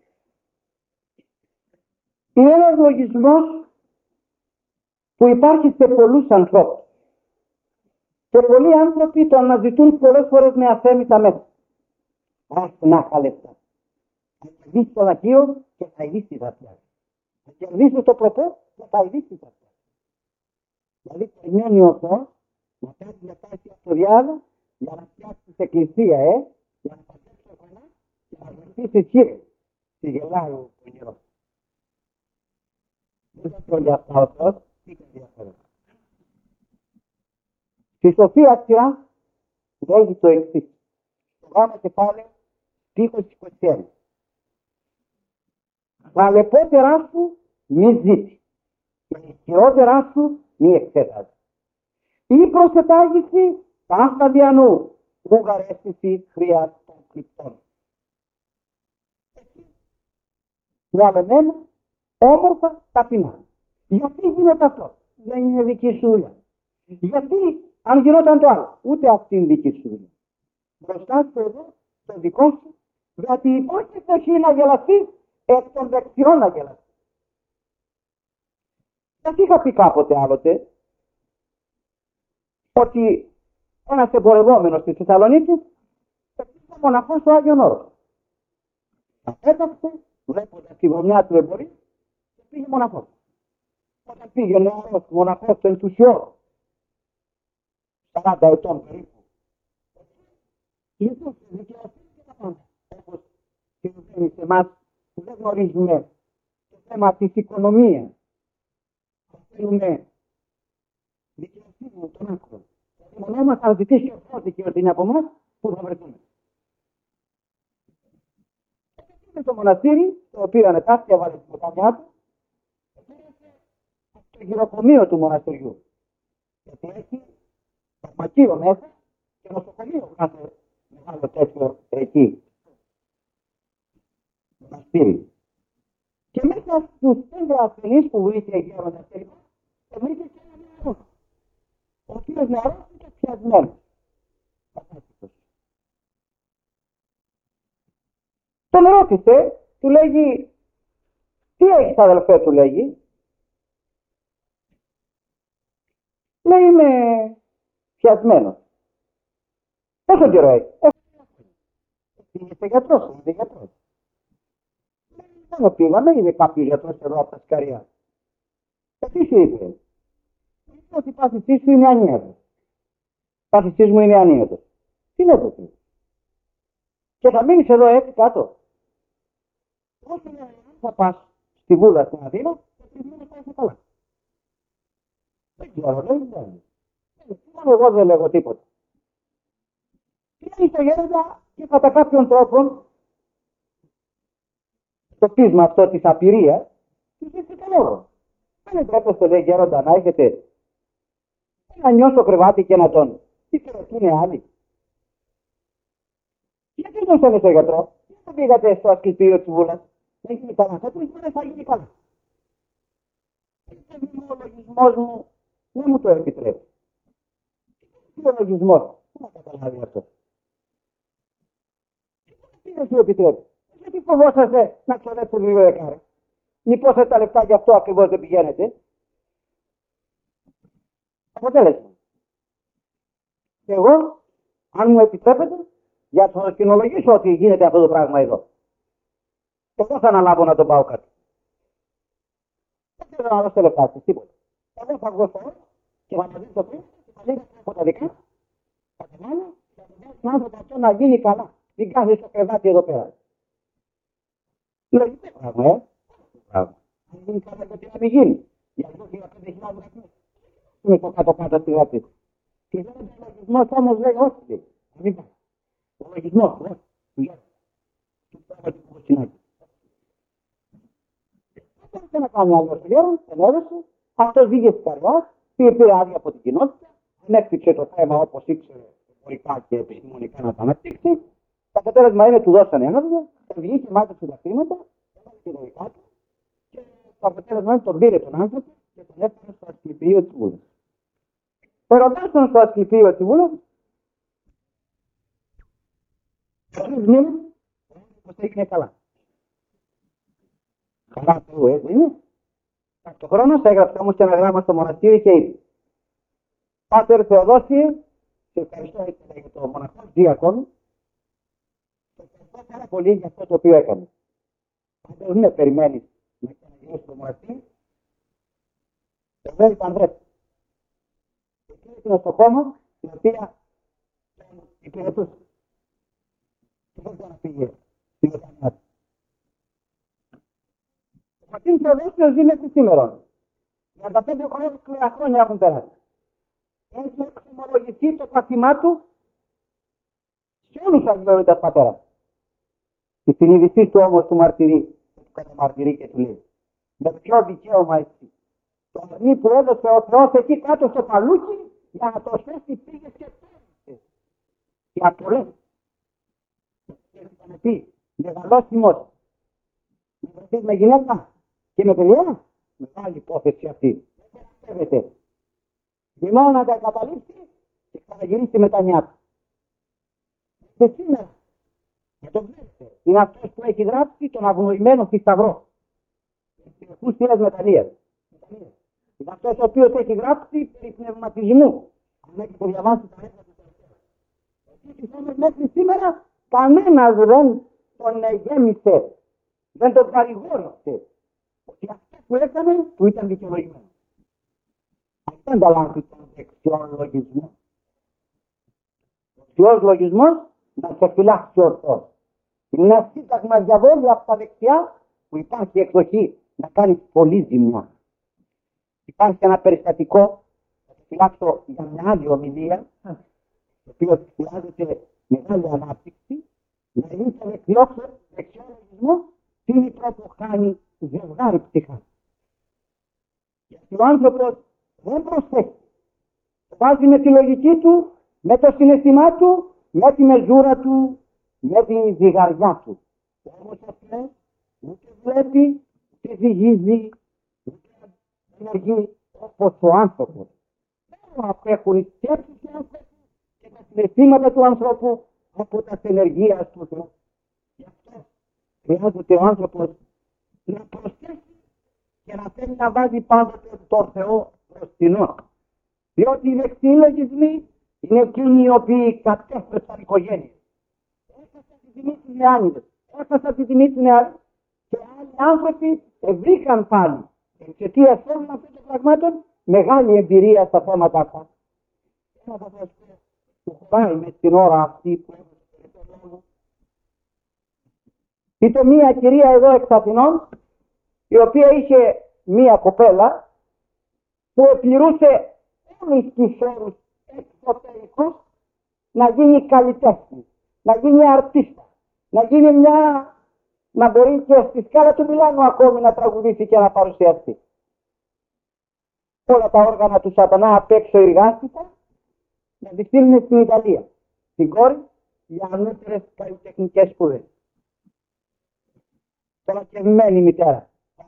Είναι ένας λογισμός που υπάρχει σε πολλούς ανθρώπους. Και πολλοί άνθρωποι το αναζητούν πολλές φορές με αθέμητα μέσα. Άχι να χαλεύτα. Θα κερδίσεις το λαχείο και θα ειδήσεις τα πιάσεις. Θα κερδίσεις το προπό και θα ειδήσεις τα πιάσεις. Δηλαδή περιμένει ο Θεός να κάνει μια τάση από το διάλογο για να φτιάξεις εκκλησία, για να πατήσεις το καλά και να βοηθήσεις κύριε. Τη γελάει ο πονηρός. Δεν θα πω για αυτά ο Θεός, Στη Σοφία σειρά λέγει το εξής. Στο γάμα κεφάλαιο στίχος 21. Τα λεπότερά σου μη ζήτη, τα ισχυρότερά σου μη εξέταζε. Η προσετάγηση πάντα διανού, ουγαρέστηση χρειάς των κρυπτών. Διαλεμένα, όμορφα, ταπεινά. Γιατί γίνεται αυτό? Δεν είναι δική σου δουλειά. Γιατί αν γινόταν το άλλο, ούτε αυτή είναι δική σου δουλειά. Μπροστά σου εδώ, το δικό σου, γιατί υπάρχει θέση να γελαστεί, εκ των δεξιών να γελαστεί. Σας είχα πει κάποτε άλλοτε, ότι ένας εμπορευόμενος στη Θεσσαλονίκη πήγε μοναχός στο Άγιον Όρος. Έταξε, βλέποντας τη γωνιά του εμπορίου, και πήγε μοναχός. Όταν πήγε νεαρός μοναχός στο ενθουσιώδη, 40 ετών περίπου, ζητούσε δικαιοσύνη και τα πάντα. Όπως συμβαίνει σε εμάς που δεν γνωρίζουμε το θέμα της οικονομίας. Θέλουμε δικαιοσύνη των άκρων. Μόνο μας θα ζητήσει ο Θεός δικαιοσύνη από εμάς, που θα βρεθούμε. Είναι το μοναστήρι, το οποίο ανετάχθη, έβαλε την ποτάμιά του, το γυροκομείο του μοναστηριού. Γιατί έχει φαρμακείο μέσα και νοσοκομείο κάθε μεγάλο τέτοιο εκεί. Μοναστήρι. Και μέσα στους 5 ασθενείς που βρήκε γέροντας τελικά, βρήκε και ένα νεαρό. Ο οποίος νεαρός είναι πιασμένος. Τον ρώτησε, του λέγει, τι έχεις αδελφέ, του λέγει. Λέει, είμαι πιασμένος. Πόσο καιρό έχει? Είσαι γιατρός, είμαι γιατρός. Δεν πήγαμε, είδε κάποιος γιατρός εδώ από τα Σκαριά. Τι σου είπε? Ότι η πάθησή σου είναι ανίατος. Η πάθησή μου είναι ανίατος. Τι λέτε εσύ? Και θα μείνεις εδώ έτσι κάτω. Όσο θα πας στη Βούλα στην Αθήνα, θα πρέπει να πάει καλά. Δεν ξέρω, λέει, δεν. Εγώ δεν λέγω τίποτα. Πήγαινε στο γέροντα και κατά κάποιον τρόπο το πείσμα αυτό της απειρίας του ζήτησε το λόγο. Δεν επιτρέπεστε, λέει, γέροντα, να έχετε να νιώσω κρεβάτι και να τον είναι άλλοι. Γιατί δεν στέλνει στο γιατρό? Δεν πήγατε στο ασκλητήριο της Βούλας? Δεν γίνει καλά. Θα τρεις μέρες θα γίνει καλά. Ο λογισμός μου δεν μου το επιτρέπει. Τι ο λογισμός? Πού να καταλάβει αυτό? Τι δεν σου επιτρέπει? Γιατί φοβόσαστε να ξοδέψετε λίγο δεκάρα? Μήπως τα λεφτά γι' αυτό ακριβώς δεν πηγαίνετε? Αποτέλεσμα. Και εγώ, αν μου επιτρέπετε, για να σας κοινολογήσω ότι γίνεται αυτό το πράγμα εδώ. Εγώ θα αναλάβω να τον πάω κάτω. Δεν θέλω να δώσω λεφτά σας, τίποτα. Εγώ θα βγω στο όρο και θα μαζί το πριν και θα δείτε από τα δικά. Θα την άλλο, θα την δώσω τον άνθρωπο αυτό να γίνει καλά. Μην κάνεις το κρεβάτι εδώ πέρα. Λογικό πράγμα, πράγμα. Αν γίνει καλά, γιατί να μην γίνει. Για αυτό πήγα 5.000 βαθμούς. Είναι το κάτω-κάτω στη γραφή. Και δεν είναι ο λογισμός όμως λέει όχι. Δεν πάει. Ο λογισμός, δεν να κάνει άλλο πλέον, ενέδωσε, αυτός βγήκε στις καρδιάς, πήρε άδεια από την κοινότητα, ανέπτυξε το θέμα όπως ήξερε εμπορικά και επιστημονικά να τα αναπτύξει. Το αποτέλεσμα είναι του δώσανε άδεια, βγήκε, μάζεψε τα χρήματα, έβαλε και δικά του και το αποτέλεσμα είναι τον πήρε τον άνθρωπο και τον έφερε στο ασκληπείο της Βούλας. Περνώντας τον στο ασκληπείο της Βούλας, τρεις μήνες, πως έγινε καλά. Καλά του έτσι είναι. Ταυτοχρόνως έγραψε όμως και ένα γράμμα στο μοναστήρι και είπε: Πάτερ Θεοδόσιε, σε ευχαριστώ για το μοναχό διακόνο. Σε ευχαριστώ πάρα πολύ για αυτό το οποίο έκανε. Αν δεν με περιμένει να ξαναγυρίσει στο μοναστήρι, εγώ υπανδρέπω. Εκείνη είναι στο κόμμα την οποία υπηρετούσε. Και δεν θα πήγε στη μετανιά του. Ο πατήρ Θεοδόσιος ζει μέχρι σήμερα. 35 χρόνια έχουν περάσει. Έχει εξομολογηθεί το πάθημά του σε όλους τους αγγελόιδες πατέρα. Η συνείδησή του όμως του μαρτυρεί, του καταμαρτυρεί και του λέει: με ποιο δικαίωμα εσύ? Το αρνί που έδωσε ο Θεός εκεί κάτω στο παλούκι για να το σώσει πήγες και πέρασες. Και απολέσεις. Και θα με πει, μεγαλώσιμος, με βρεθείς με γυναίκα και με παιδιά. Μεγάλη υπόθεση αυτή. Δεν πιστεύετε. Δημιουργώ να τα καταλήξει και ξαναγυρίσει με τα νιά του. Και σήμερα, να το βλέπετε, είναι αυτός που έχει γράψει τον αγνοημένο θησαυρό. Συνεχούς θύρας μετανοίας. Είναι αυτός ο οποίος έχει γράψει περί πνευματισμού. Αν έχετε διαβάσει τα έργα του τελευταίου. Επίσης όμως μέχρι σήμερα κανένας δεν τον γέμισε, δεν τον παρηγόρησε. Ότι αυτό που έκανε του ήταν δικαιολογημένο. Αυτό είναι τα λάθη των δεξιών λογισμών. Ο δεξιός λογισμός να σε φυλάξει ορθώς. Είναι ένα σύνταγμα διαβόλου από τα δεξιά που υπάρχει εκδοχή να κάνει πολύ ζημιά. Υπάρχει ένα περιστατικό, θα το φυλάξω για μια άλλη ομιλία, το οποίο χρειάζεται μεγάλη ανάπτυξη, να είναι το δεξιό λογισμό, τι μητρό που χάνει ζευγάρι ψυχά. Γιατί ο άνθρωπος δεν προσέχει. Το βάζει με τη λογική του, με το συναισθημά του, με τη μεζούρα του, με τη ζυγαριά του. Όμως αυτό ούτε βλέπει, ούτε ζυγίζει, ούτε ενεργεί όπως ο άνθρωπος. Δεν απέχουν οι σκέψεις του άνθρωπου και τα συναισθήματα του ανθρώπου από τα ενεργεία του Θεού. Γι' αυτό χρειάζεται ο άνθρωπος να προσέχει και να θέλει να βάζει πάντοτε τον Θεό μπροστινό. Διότι οι δεξιοί λογισμοί είναι εκείνοι οι οποίοι κατέστρεψαν οικογένειες. Έφτασαν τη τιμή στους νεάνιδες, έφτασαν τη τιμή στους νεάνιδες και άλλοι άνθρωποι βρήκαν πάλι εξαιτίας όλων αυτών των πραγμάτων μεγάλη εμπειρία στα θέματα αυτά. Ένα από αυτούς που χωράει με την ώρα αυτή που έδωσε το λόγο. Ήταν μία κυρία εδώ εξ Αθηνών, η οποία είχε μία κοπέλα που επληρούσε όλους τους όρους εξωτερικούς να γίνει καλλιτέχνη, να γίνει αρτίστα, να γίνει να μπορεί και στη σκάλα του Μιλάνου ακόμη να τραγουδήσει και να παρουσιαστεί. Όλα τα όργανα του σατανά απ' έξω εργάστηκαν να τη στείλουν στην Ιταλία, στην κόρη, για ανώτερες καλλιτεχνικές σπουδές. Τολακευμένη μητέρα.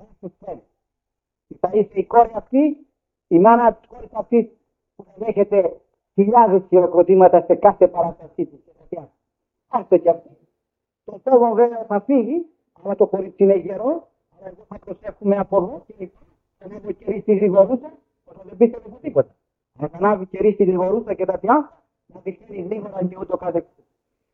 Θα είσαι η κόρη αυτή, η μάνα της κόρης αυτής που θα δέχεται χιλιάδες χειροκροτήματα σε κάθε παραστασή της. Άστε κι αυτή. Το φόβο βέβαια θα φύγει, αλλά το κορίτσι είναι γερό, αλλά εδώ θα προσέχουμε από εδώ και θα ανέβω κερί στη γρηγορούσα, όσο δεν πίστευε σε τίποτα. Θα ανάβει κερί στη γρηγορούσα και τα πια, να τη φέρει γρήγορα και ούτω καθεξής.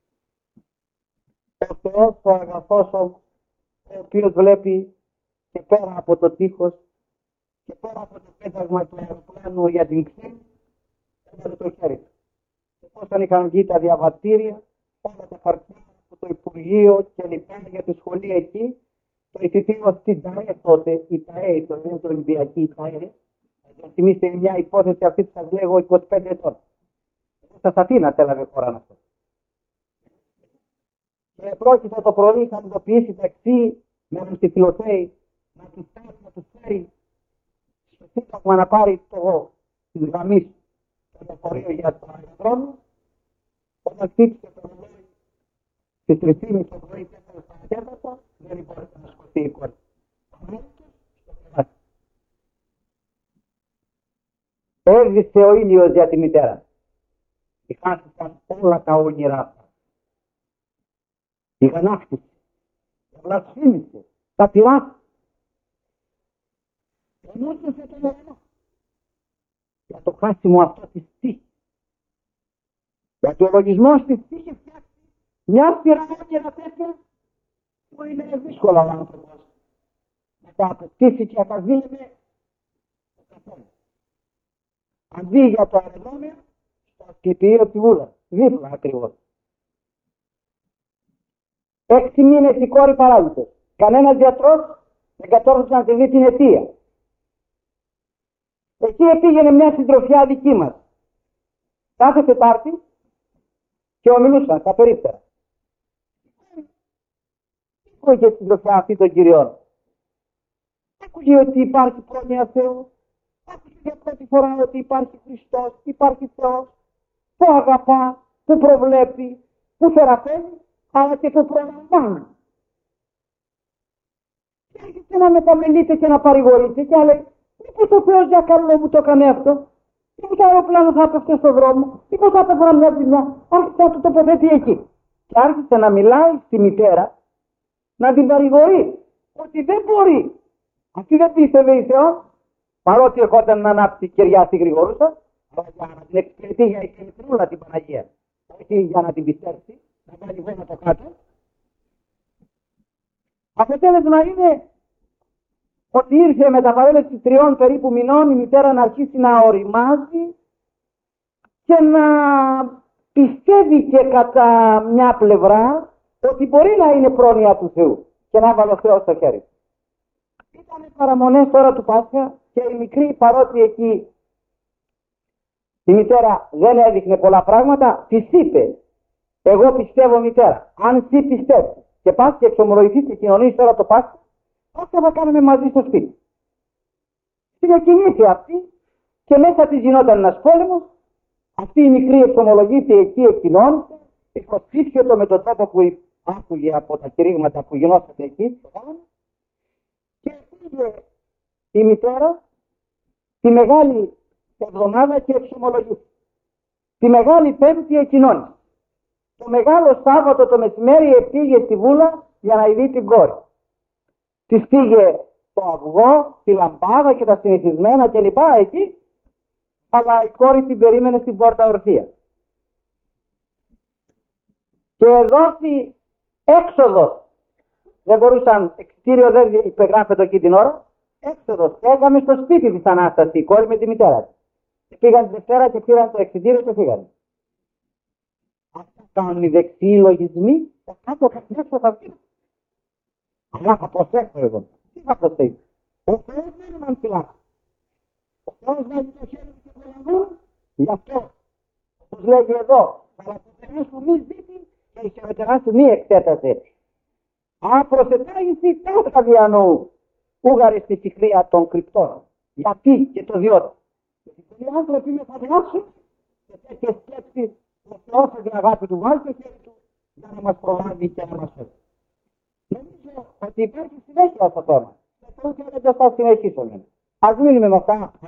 Ο Θεός, ο αγαθός, ο οποίος βλέπει και πέρα από το τείχος και πέρα από το πέταγμα του αεροπλάνου για την ξένη, έβαλε το χέρι του. Και όταν είχαν βγει τα διαβατήρια, όλα τα χαρτιά από το Υπουργείο και λοιπά για τη σχολή εκεί, το εισιτήριο στην ΤΑΕ τότε, η ΤΑΕ, το είναι το Ολυμπιακή ΤΑΕ, θα θυμίστε μια υπόθεση αυτή που σας λέγω 25 ετών. Στα Αθήνα έλαβε χώρα αυτό. Και πρόκειται το πρωί, θα ειδοποιήσει ταξί μέχρι στη Φιλοθέη να του φέρει στο σύνταγμα να πάρει τη γραμμή στο λεωφορείο για το αεροδρόμιο. Όταν χτύπησε το ρολόι στις 3:30 το πρωί 4 παρατέταρτο, δεν μπορούσε να σκοτεί η κόρη. Έζησε ο ήλιος για τη μητέρα. Χάθηκαν όλα τα όνειρά. Η γανάκτηση, τα βλασφήμισε, τα πειρά. Ενώσισε τον ουρανό για το χάσιμο αυτό της τύχης. Γιατί ο λογισμός της τύχης φτιάξει μια σειρά όνειρα τέτοια που είναι δύσκολα ο άνθρωπος να τα αποκτήσει και να τα δει με το καθόλου. Αν δει για το αεροδρόμιο, στο ασκητήριο τη Βούλα, δίπλα ακριβώς. 6 μήνες η κόρη παράγεται. Κανένας γιατρός δεν κατόρθωσε να τη δει την αιτία. Εκεί πήγαινε μια συντροφιά δική μας. Κάθε Τετάρτη και ομιλούσαν τα περίπτερα. Άκουγε τη συντροφιά αυτή των κυριών. Άκουγε ότι υπάρχει πρόνοια Θεού. Άκουγε για πρώτη φορά ότι υπάρχει Χριστός, υπάρχει Θεός, που αγαπά, που προβλέπει, που θεραπεύει, αλλά και που προλαμβάνει. Και έρχεται να μεταμελείται και να παρηγορείται και λέει, μήπως ο Θεός για καλό μου το έκανε αυτό, μήπως το αεροπλάνο θα έπεφτε στον δρόμο, μήπως θα έπεφτε μια ζημιά, άρχισε να του τοποθετεί εκεί. Και άρχισε να μιλάει στη μητέρα, να την παρηγορεί, ότι δεν μπορεί. Αυτή δεν πίστευε η Θεό, παρότι ερχόταν να ανάψει κεριά στη Γρηγορούσα, αλλά για να την εξυπηρετεί για εξυπηρετρούλα την Παναγία, όχι για να την πιστέψει, να βάλει βόνα το κάτω. Αποτέλεσμα είναι ότι ήρθε με τα παρέλευση 3 περίπου μηνών η μητέρα να αρχίσει να οριμάζει και να πιστεύει και κατά μια πλευρά ότι μπορεί να είναι πρόνοια του Θεού και να βάλει ο Θεός στο χέρι. Ήταν παραμονές ώρα του Πάσχα και η μικρή, παρότι εκεί η μητέρα δεν έδειχνε πολλά πράγματα, της είπε, εγώ πιστεύω μητέρα, αν εσύ πιστεύεις και πας και εξομολογηθείς και κοινωνείς ώρα το Πάσχα, αυτό θα κάνουμε μαζί στο σπίτι. Συνεκινήθη αυτή και μέσα της γινόταν ένας πόλεμος. Αυτή η μικρή εξομολογήθηκε εκεί, εκκοινώνησε, υποσχήθηκε το με τον τρόπο που άκουγε από τα κηρύγματα που γινόταν εκεί. Και πήγε η μητέρα τη Μεγάλη Εβδομάδα και εξομολογήθηκε. Τη Μεγάλη Πέμπτη εκκοινώνησε. Το Μεγάλο Σάββατο το μεσημέρι πήγε στη Βούλα για να ειδεί την κόρη. Της πήγε το αυγό, τη λαμπάδα και τα συνηθισμένα κλπ. Εκεί, αλλά η κόρη την περίμενε στην πόρτα ορθία. Και δόθη έξοδος. Δεν μπορούσαν, εξιτήριο δεν υπεγράφεται εκεί την ώρα. Έξοδος. Έγαμε στο σπίτι της Ανάσταση, η κόρη με τη μητέρα της. Πήγαν τη Δευτέρα και πήραν το εξιτήριο και φύγανε. Αυτά κάνουν οι δεξιοί λογισμοί, θα κάτω καθώς θα βγει. Αλλά θα προσέξω εγώ. Τι θα προσέξω. Ο Θεός δεν είναι μανθυλά. Ο Θεός βάζει το χέρι του και προλαβαίνει. Γι' αυτό, όπως λέγει εδώ, αλλά το περάσου μη ζήτη και η χειροτεράσου μη εξέτασε. Αν προσετάγει τάχα διανοού, ούγαρε στη συχνία των κρυπτών. Γιατί και το διότι. Γιατί πολλοί άνθρωποι με φαντάσουν και τέτοιες σκέψεις ο Θεός την αγάπη του βάζει το χέρι του για να μας προλάβει και να μας φέρει. Νομίζω ότι υπάρχει συνέχεια στο θέμα. Και αυτό και δεν θα συνεχίσουμε. Ας μείνουμε με αυτά